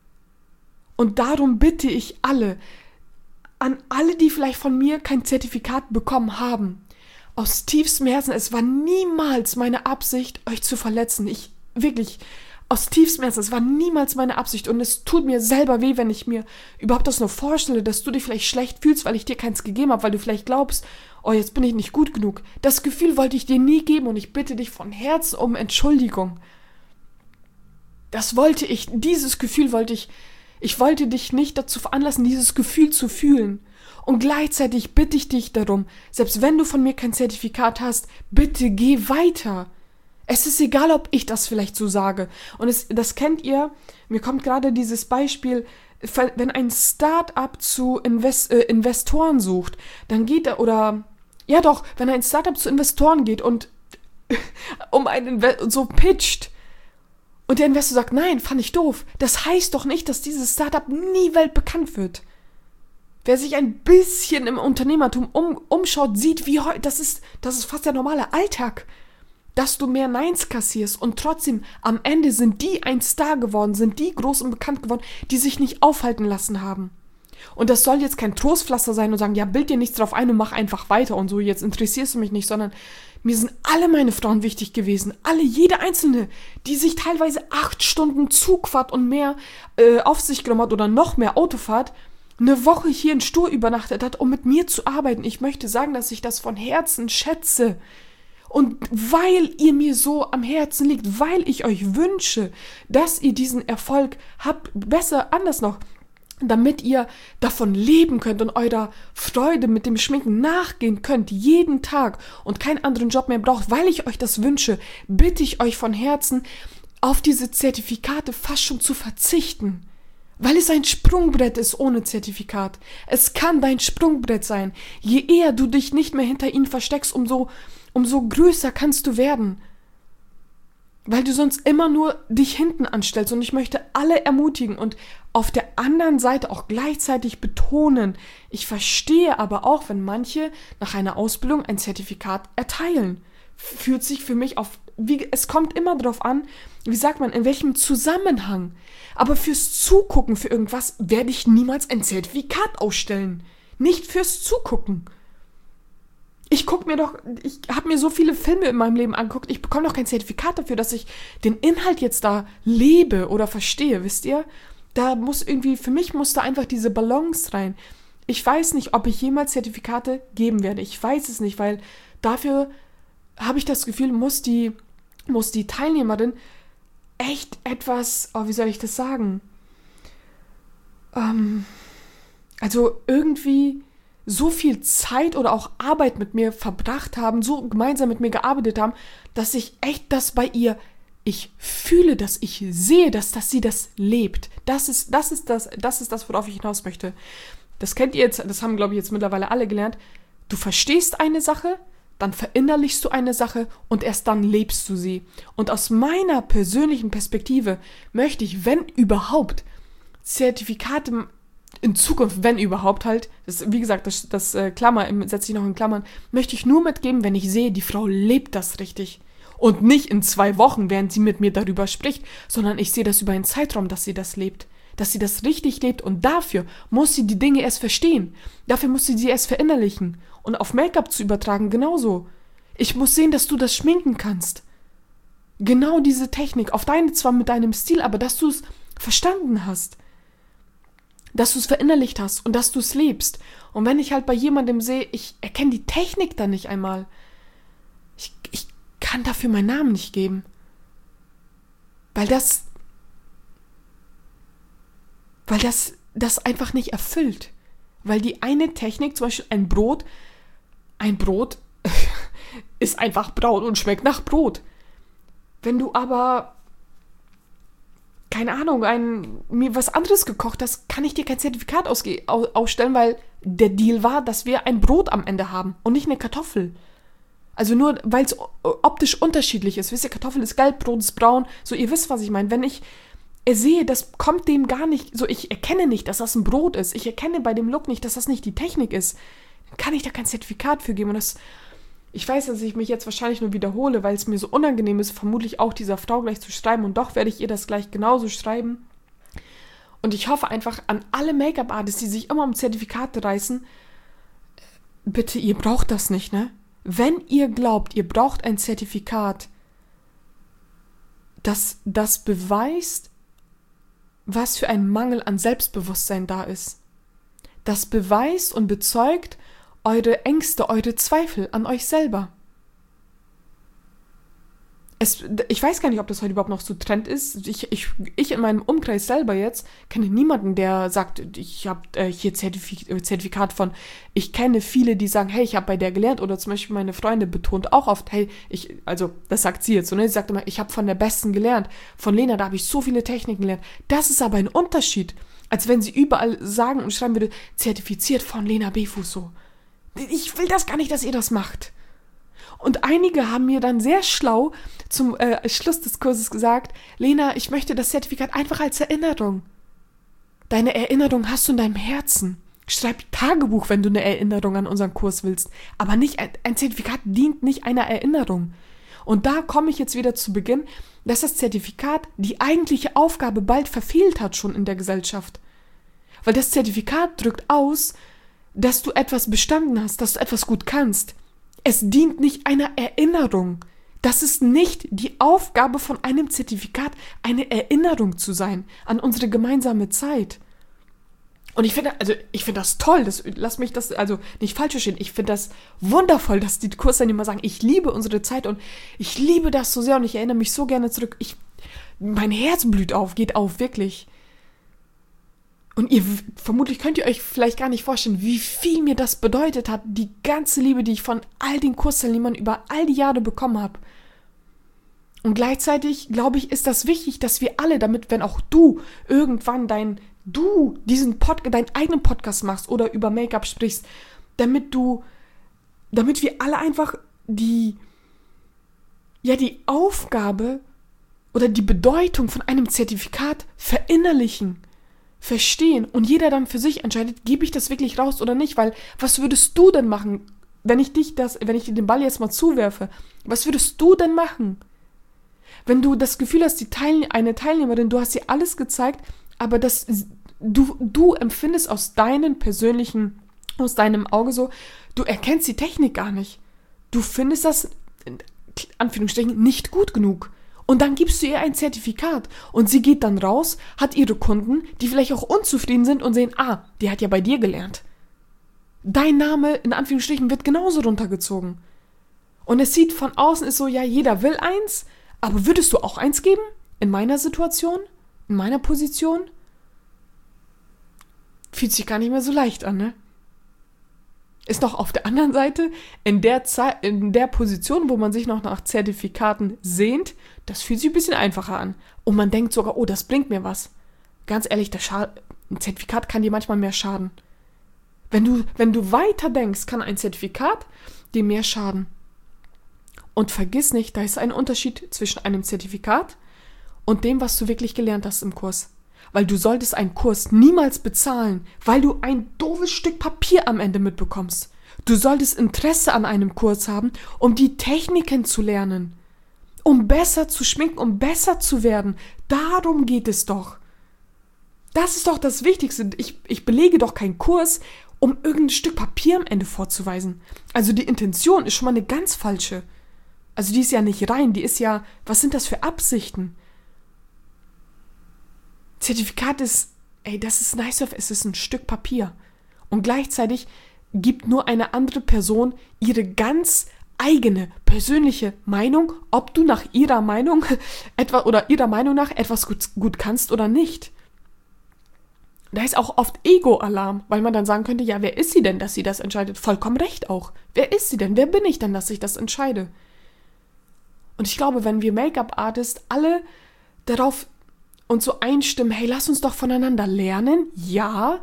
Und darum bitte ich alle, an alle, die vielleicht von mir kein Zertifikat bekommen haben, aus tiefstem Herzen, es war niemals meine Absicht, euch zu verletzen. Ich, wirklich, aus tiefstem Herzen, es war niemals meine Absicht und es tut mir selber weh, wenn ich mir überhaupt das nur vorstelle, dass du dich vielleicht schlecht fühlst, weil ich dir keins gegeben habe, weil du vielleicht glaubst, oh, jetzt bin ich nicht gut genug. Das Gefühl wollte ich dir nie geben und ich bitte dich von Herzen um Entschuldigung. Das wollte ich, dieses Gefühl wollte ich, ich wollte dich nicht dazu veranlassen, dieses Gefühl zu fühlen. Und gleichzeitig bitte ich dich darum, selbst wenn du von mir kein Zertifikat hast, bitte geh weiter. Es ist egal, ob ich das vielleicht so sage. Und es, das kennt ihr, mir kommt gerade dieses Beispiel, wenn ein Start-up zu Invest, äh, Investoren sucht, dann geht er, oder, ja doch, wenn ein Start-up zu Investoren geht und um einen Inve- so pitcht, und der Investor sagt, nein, fand ich doof. Das heißt doch nicht, dass dieses Startup nie weltbekannt wird. Wer sich ein bisschen im Unternehmertum um, umschaut, sieht, wie heute, das ist, das ist fast der normale Alltag, dass du mehr Neins kassierst und trotzdem am Ende sind die ein Star geworden, sind die groß und bekannt geworden, die sich nicht aufhalten lassen haben. Und das soll jetzt kein Trostpflaster sein und sagen, ja, bild dir nichts drauf ein und mach einfach weiter und so, jetzt interessierst du mich nicht, sondern mir sind alle meine Frauen wichtig gewesen. Alle, jede einzelne, die sich teilweise acht Stunden Zugfahrt und mehr äh, auf sich genommen hat oder noch mehr Autofahrt, eine Woche hier in Stur übernachtet hat, um mit mir zu arbeiten. Ich möchte sagen, dass ich das von Herzen schätze. Und weil ihr mir so am Herzen liegt, weil ich euch wünsche, dass ihr diesen Erfolg habt, besser anders noch, damit ihr davon leben könnt und eurer Freude mit dem Schminken nachgehen könnt, jeden Tag und keinen anderen Job mehr braucht, weil ich euch das wünsche, bitte ich euch von Herzen, auf diese Zertifikate fast schon zu verzichten. Weil es ein Sprungbrett ist ohne Zertifikat. Es kann dein Sprungbrett sein. Je eher du dich nicht mehr hinter ihnen versteckst, umso, umso größer kannst du werden. Weil du sonst immer nur dich hinten anstellst. Und ich möchte alle ermutigen und auf der anderen Seite auch gleichzeitig betonen, ich verstehe aber auch, wenn manche nach einer Ausbildung ein Zertifikat erteilen. Fühlt sich für mich auf, wie, es kommt immer darauf an, wie sagt man, in welchem Zusammenhang. Aber fürs Zugucken für irgendwas werde ich niemals ein Zertifikat ausstellen. Nicht fürs Zugucken. Ich gucke mir doch, ich habe mir so viele Filme in meinem Leben angeguckt, ich bekomme doch kein Zertifikat dafür, dass ich den Inhalt jetzt da lebe oder verstehe, wisst ihr? Da muss irgendwie, für mich muss da einfach diese Balance rein. Ich weiß nicht, ob ich jemals Zertifikate geben werde. Ich weiß es nicht, weil dafür habe ich das Gefühl, muss die, muss die Teilnehmerin echt etwas, oh, wie soll ich das sagen? Ähm, also irgendwie so viel Zeit oder auch Arbeit mit mir verbracht haben, so gemeinsam mit mir gearbeitet haben, dass ich echt das bei ihr, ich fühle das, ich sehe das, dass sie das lebt. Das ist, das ist das, das ist das, worauf ich hinaus möchte. Das kennt ihr jetzt, das haben, glaube ich, jetzt mittlerweile alle gelernt. Du verstehst eine Sache, dann verinnerlichst du eine Sache und erst dann lebst du sie. Und aus meiner persönlichen Perspektive möchte ich, wenn überhaupt, Zertifikate in Zukunft, wenn überhaupt halt, das, wie gesagt, das, das äh, Klammer, setze ich noch in Klammern, möchte ich nur mitgeben, wenn ich sehe, die Frau lebt das richtig. Und nicht in zwei Wochen, während sie mit mir darüber spricht, sondern ich sehe das über einen Zeitraum, dass sie das lebt. Dass sie das richtig lebt und dafür muss sie die Dinge erst verstehen. Dafür muss sie sie erst verinnerlichen. Und auf Make-up zu übertragen, genauso. Ich muss sehen, dass du das schminken kannst. Genau diese Technik, auf deine zwar mit deinem Stil, aber dass du es verstanden hast. Dass du es verinnerlicht hast und dass du es lebst. Und wenn ich halt bei jemandem sehe, ich erkenne die Technik dann nicht einmal, ich, ich kann dafür meinen Namen nicht geben. Weil das, weil das, das einfach nicht erfüllt. Weil die eine Technik, zum Beispiel ein Brot, ein Brot ist einfach braun und schmeckt nach Brot. Wenn du aber keine Ahnung, ein, mir was anderes gekocht hast, kann ich dir kein Zertifikat ausge- au- ausstellen, weil der Deal war, dass wir ein Brot am Ende haben und nicht eine Kartoffel. Also nur, weil es optisch unterschiedlich ist. Wisst ihr, Kartoffel ist gelb, Brot ist braun. So, ihr wisst, was ich meine. Wenn ich sehe, das kommt dem gar nicht, so, ich erkenne nicht, dass das ein Brot ist. Ich erkenne bei dem Look nicht, dass das nicht die Technik ist. Dann kann ich da kein Zertifikat für geben. Und das, ich weiß, dass ich mich jetzt wahrscheinlich nur wiederhole, weil es mir so unangenehm ist, vermutlich auch dieser Frau gleich zu schreiben. Und doch werde ich ihr das gleich genauso schreiben. Und ich hoffe einfach an alle Make-up-Artists, die sich immer um Zertifikate reißen, bitte, ihr braucht das nicht, ne? Wenn ihr glaubt, ihr braucht ein Zertifikat, das, das beweist, was für ein Mangel an Selbstbewusstsein da ist. Das beweist und bezeugt eure Ängste, eure Zweifel an euch selber. Es, ich weiß gar nicht, ob das heute überhaupt noch so Trend ist. Ich, ich, ich in meinem Umkreis selber jetzt kenne niemanden, der sagt, ich habe äh, hier Zertifik- Zertifikat von. Ich kenne viele, die sagen, hey, ich habe bei der gelernt. Oder zum Beispiel meine Freundin betont auch oft, hey, ich, also das sagt sie jetzt so, ne? Sie sagt immer, ich habe von der Besten gelernt. Von Lena, da habe ich so viele Techniken gelernt. Das ist aber ein Unterschied, als wenn sie überall sagen und schreiben würde, zertifiziert von Lena Befuß so. Ich will das gar nicht, dass ihr das macht. Und einige haben mir dann sehr schlau zum äh, Schluss des Kurses gesagt, Lena, ich möchte das Zertifikat einfach als Erinnerung. Deine Erinnerung hast du in deinem Herzen. Schreib Tagebuch, wenn du eine Erinnerung an unseren Kurs willst. Aber nicht ein, ein Zertifikat dient nicht einer Erinnerung. Und da komme ich jetzt wieder zu Beginn, dass das Zertifikat die eigentliche Aufgabe bald verfehlt hat schon in der Gesellschaft. Weil das Zertifikat drückt aus, dass du etwas bestanden hast, dass du etwas gut kannst. Es dient nicht einer Erinnerung. Das ist nicht die Aufgabe von einem Zertifikat, eine Erinnerung zu sein an unsere gemeinsame Zeit. Und ich finde, also ich finde das toll, das, lass mich das, also nicht falsch verstehen, ich finde das wundervoll, dass die Kursteilnehmer sagen, ich liebe unsere Zeit und ich liebe das so sehr und ich erinnere mich so gerne zurück. Ich, mein Herz blüht auf, geht auf, wirklich. Und ihr, vermutlich könnt ihr euch vielleicht gar nicht vorstellen, wie viel mir das bedeutet hat, die ganze Liebe, die ich von all den Kursteilnehmern über all die Jahre bekommen habe. Und gleichzeitig, glaube ich, ist das wichtig, dass wir alle, damit, wenn auch du irgendwann dein, du diesen Pod, deinen eigenen Podcast machst oder über Make-up sprichst, damit du, damit wir alle einfach die, ja, die Aufgabe oder die Bedeutung von einem Zertifikat verinnerlichen, verstehen und jeder dann für sich entscheidet, gebe ich das wirklich raus oder nicht, weil was würdest du denn machen, wenn ich dich das, wenn ich dir den Ball jetzt mal zuwerfe, was würdest du denn machen? Wenn du das Gefühl hast, die Teilne- eine Teilnehmerin, du hast ihr alles gezeigt, aber das, du, du empfindest aus deinem persönlichen, aus deinem Auge so, du erkennst die Technik gar nicht. Du findest das, in Anführungsstrichen, nicht gut genug. Und dann gibst du ihr ein Zertifikat und sie geht dann raus, hat ihre Kunden, die vielleicht auch unzufrieden sind und sehen, ah, die hat ja bei dir gelernt. Dein Name, in Anführungsstrichen, wird genauso runtergezogen. Und es sieht von außen, ist so, ja, jeder will eins, aber würdest du auch eins geben? In meiner Situation? In meiner Position? Fühlt sich gar nicht mehr so leicht an, ne? Ist noch auf der anderen Seite, in der Zeit, in der Position, wo man sich noch nach Zertifikaten sehnt, das fühlt sich ein bisschen einfacher an. Und man denkt sogar, oh, das bringt mir was. Ganz ehrlich, das Scha- ein Zertifikat kann dir manchmal mehr schaden. Wenn du, wenn du weiter denkst, kann ein Zertifikat dir mehr schaden. Und vergiss nicht, da ist ein Unterschied zwischen einem Zertifikat und dem, was du wirklich gelernt hast im Kurs. Weil du solltest einen Kurs niemals bezahlen, weil du ein doofes Stück Papier am Ende mitbekommst. Du solltest Interesse an einem Kurs haben, um die Techniken zu lernen. Um besser zu schminken, um besser zu werden. Darum geht es doch. Das ist doch das Wichtigste. Ich, ich belege doch keinen Kurs, um irgendein Stück Papier am Ende vorzuweisen. Also die Intention ist schon mal eine ganz falsche. Also die ist ja nicht rein, die ist ja, was sind das für Absichten? Zertifikat ist, ey, das ist nice, es ist ein Stück Papier. Und gleichzeitig gibt nur eine andere Person ihre ganz eigene, persönliche Meinung, ob du nach ihrer Meinung etwa oder ihrer Meinung nach etwas gut, gut kannst oder nicht. Da ist auch oft Ego-Alarm, weil man dann sagen könnte, ja, wer ist sie denn, dass sie das entscheidet? Vollkommen recht auch. Wer ist sie denn? Wer bin ich denn, dass ich das entscheide? Und ich glaube, wenn wir Make-up-Artists alle darauf und so einstimmen, hey, lass uns doch voneinander lernen, ja.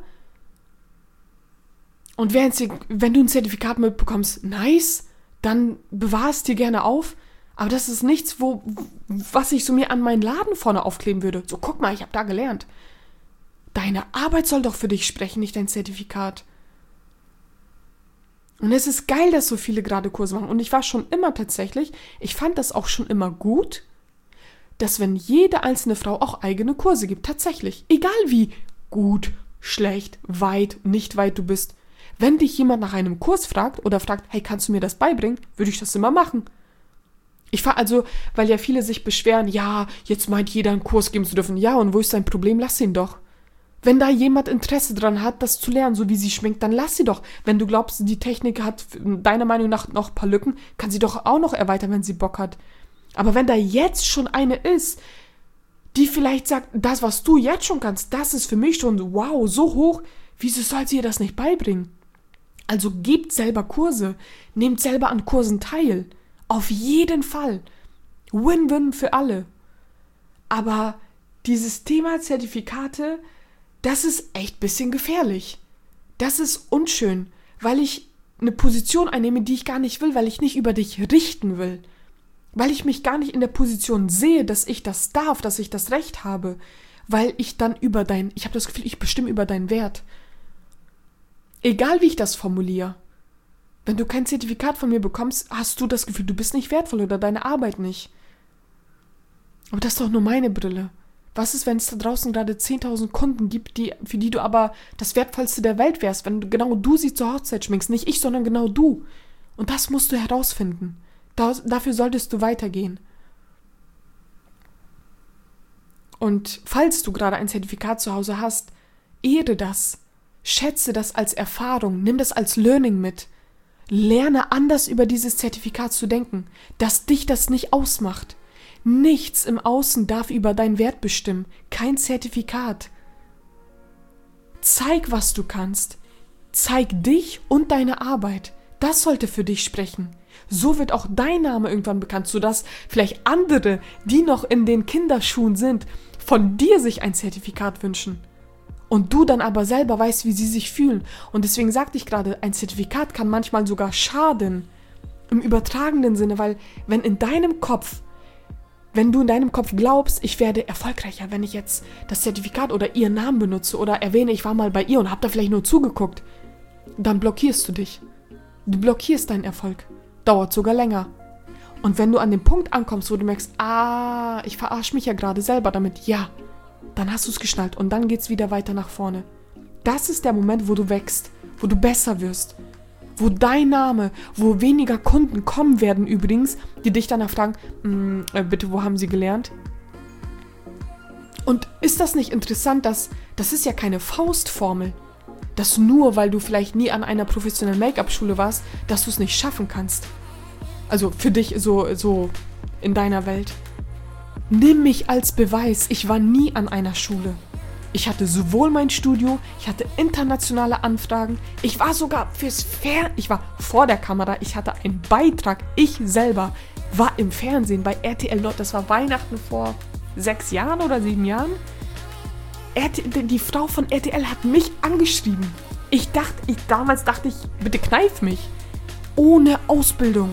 Und wenn du ein Zertifikat mitbekommst, nice, dann bewahr es dir gerne auf. Aber das ist nichts, wo, was ich so mir an meinen Laden vorne aufkleben würde. So, guck mal, ich habe da gelernt. Deine Arbeit soll doch für dich sprechen, nicht dein Zertifikat. Und es ist geil, dass so viele gerade Kurse machen. Und ich war schon immer tatsächlich, ich fand das auch schon immer gut, dass wenn jede einzelne Frau auch eigene Kurse gibt, tatsächlich. Egal wie gut, schlecht, weit, nicht weit du bist. Wenn dich jemand nach einem Kurs fragt oder fragt, hey, kannst du mir das beibringen, würde ich das immer machen. Ich fahre also, weil ja viele sich beschweren, ja, jetzt meint jeder einen Kurs geben zu dürfen. Ja, und wo ist dein Problem? Lass ihn doch. Wenn da jemand Interesse dran hat, das zu lernen, so wie sie schminkt, dann lass sie doch. Wenn du glaubst, die Technik hat deiner Meinung nach noch ein paar Lücken, kann sie doch auch noch erweitern, wenn sie Bock hat. Aber wenn da jetzt schon eine ist, die vielleicht sagt, das, was du jetzt schon kannst, das ist für mich schon, wow, so hoch, wieso soll sie ihr das nicht beibringen? Also gebt selber Kurse, nehmt selber an Kursen teil. Auf jeden Fall. Win-win für alle. Aber dieses Thema Zertifikate, das ist echt ein bisschen gefährlich. Das ist unschön, weil ich eine Position einnehme, die ich gar nicht will, weil ich nicht über dich richten will. Weil ich mich gar nicht in der Position sehe, dass ich das darf, dass ich das Recht habe. Weil ich dann über dein, ich habe das Gefühl, ich bestimme über deinen Wert. Egal wie ich das formuliere. Wenn du kein Zertifikat von mir bekommst, hast du das Gefühl, du bist nicht wertvoll oder deine Arbeit nicht. Aber das ist doch nur meine Brille. Was ist, wenn es da draußen gerade zehntausend Kunden gibt, die, für die du aber das Wertvollste der Welt wärst, wenn du, genau du sie zur Hochzeit schminkst, nicht ich, sondern genau du. Und das musst du herausfinden. Da, dafür solltest du weitergehen. Und falls du gerade ein Zertifikat zu Hause hast, ehre das. Schätze das als Erfahrung. Nimm das als Learning mit. Lerne anders über dieses Zertifikat zu denken, dass dich das nicht ausmacht. Nichts im Außen darf über deinen Wert bestimmen, kein Zertifikat. Zeig, was du kannst. Zeig dich und deine Arbeit. Das sollte für dich sprechen. So wird auch dein Name irgendwann bekannt, sodass vielleicht andere, die noch in den Kinderschuhen sind, von dir sich ein Zertifikat wünschen. Und du dann aber selber weißt, wie sie sich fühlen. Und deswegen sagte ich gerade, ein Zertifikat kann manchmal sogar schaden. Im übertragenen Sinne, weil wenn in deinem Kopf, wenn du in deinem Kopf glaubst, ich werde erfolgreicher, wenn ich jetzt das Zertifikat oder ihren Namen benutze oder erwähne, ich war mal bei ihr und habe da vielleicht nur zugeguckt, dann blockierst du dich. Du blockierst deinen Erfolg. Dauert sogar länger. Und wenn du an den Punkt ankommst, wo du merkst, ah, ich verarsche mich ja gerade selber damit, ja, dann hast du es geschnallt und dann geht's wieder weiter nach vorne. Das ist der Moment, wo du wächst, wo du besser wirst, wo dein Name, wo weniger Kunden kommen werden übrigens, die dich danach fragen, äh, bitte, wo haben sie gelernt? Und ist das nicht interessant, dass das ist ja keine Faustformel, dass nur, weil du vielleicht nie an einer professionellen Make-up-Schule warst, dass du es nicht schaffen kannst. Also für dich so, so in deiner Welt. Nimm mich als Beweis, ich war nie an einer Schule. Ich hatte sowohl mein Studio, ich hatte internationale Anfragen, ich war sogar fürs Fer... Ich war vor der Kamera, ich hatte einen Beitrag, ich selber war im Fernsehen bei R T L Nord, das war Weihnachten vor sechs Jahren oder sieben Jahren. R T L, die Frau von R T L hat mich angeschrieben. Ich dachte, ich, damals dachte ich, bitte kneif mich. Ohne Ausbildung.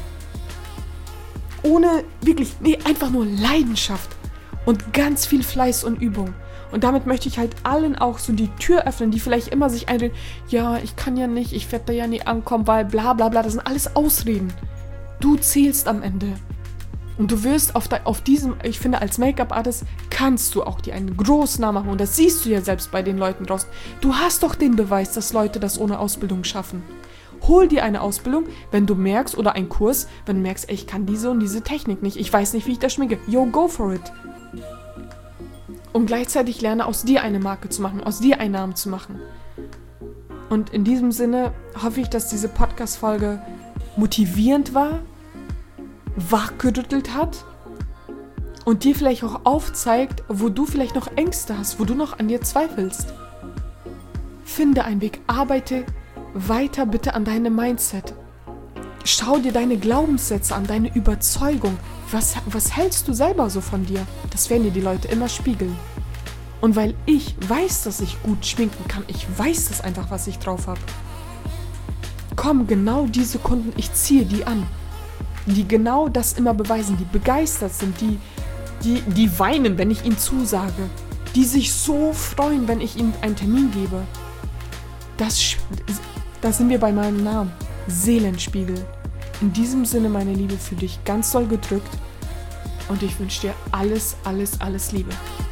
Ohne, wirklich, nee, einfach nur Leidenschaft und ganz viel Fleiß und Übung. Und damit möchte ich halt allen auch so die Tür öffnen, die vielleicht immer sich einreden, ja, ich kann ja nicht, ich werde da ja nie ankommen, weil bla bla bla, das sind alles Ausreden. Du zählst am Ende. Und du wirst auf, de, auf diesem, ich finde, als Make-up-Artist kannst du auch dir einen großen Namen machen. Und das siehst du ja selbst bei den Leuten draußen. Du hast doch den Beweis, dass Leute das ohne Ausbildung schaffen. Hol dir eine Ausbildung, wenn du merkst, oder einen Kurs, wenn du merkst, ey, ich kann diese und diese Technik nicht, ich weiß nicht, wie ich das schminke. Yo, go for it. Und gleichzeitig lerne, aus dir eine Marke zu machen, aus dir einen Namen zu machen. Und in diesem Sinne hoffe ich, dass diese Podcast-Folge motivierend war, wachgerüttelt hat und dir vielleicht auch aufzeigt, wo du vielleicht noch Ängste hast, wo du noch an dir zweifelst. Finde einen Weg, arbeite weiter bitte an deinem Mindset. Schau dir deine Glaubenssätze an, deine Überzeugung. Was, was hältst du selber so von dir? Das werden dir die Leute immer spiegeln. Und weil ich weiß, dass ich gut schminken kann, ich weiß das einfach, was ich drauf habe. Kommen genau diese Kunden, ich ziehe die an, die genau das immer beweisen, die begeistert sind, die, die, die weinen, wenn ich ihnen zusage, die sich so freuen, wenn ich ihnen einen Termin gebe. Das, da sind wir bei meinem Namen, Seelenspiegel. In diesem Sinne, meine Liebe, für dich ganz doll gedrückt und ich wünsche dir alles, alles, alles Liebe.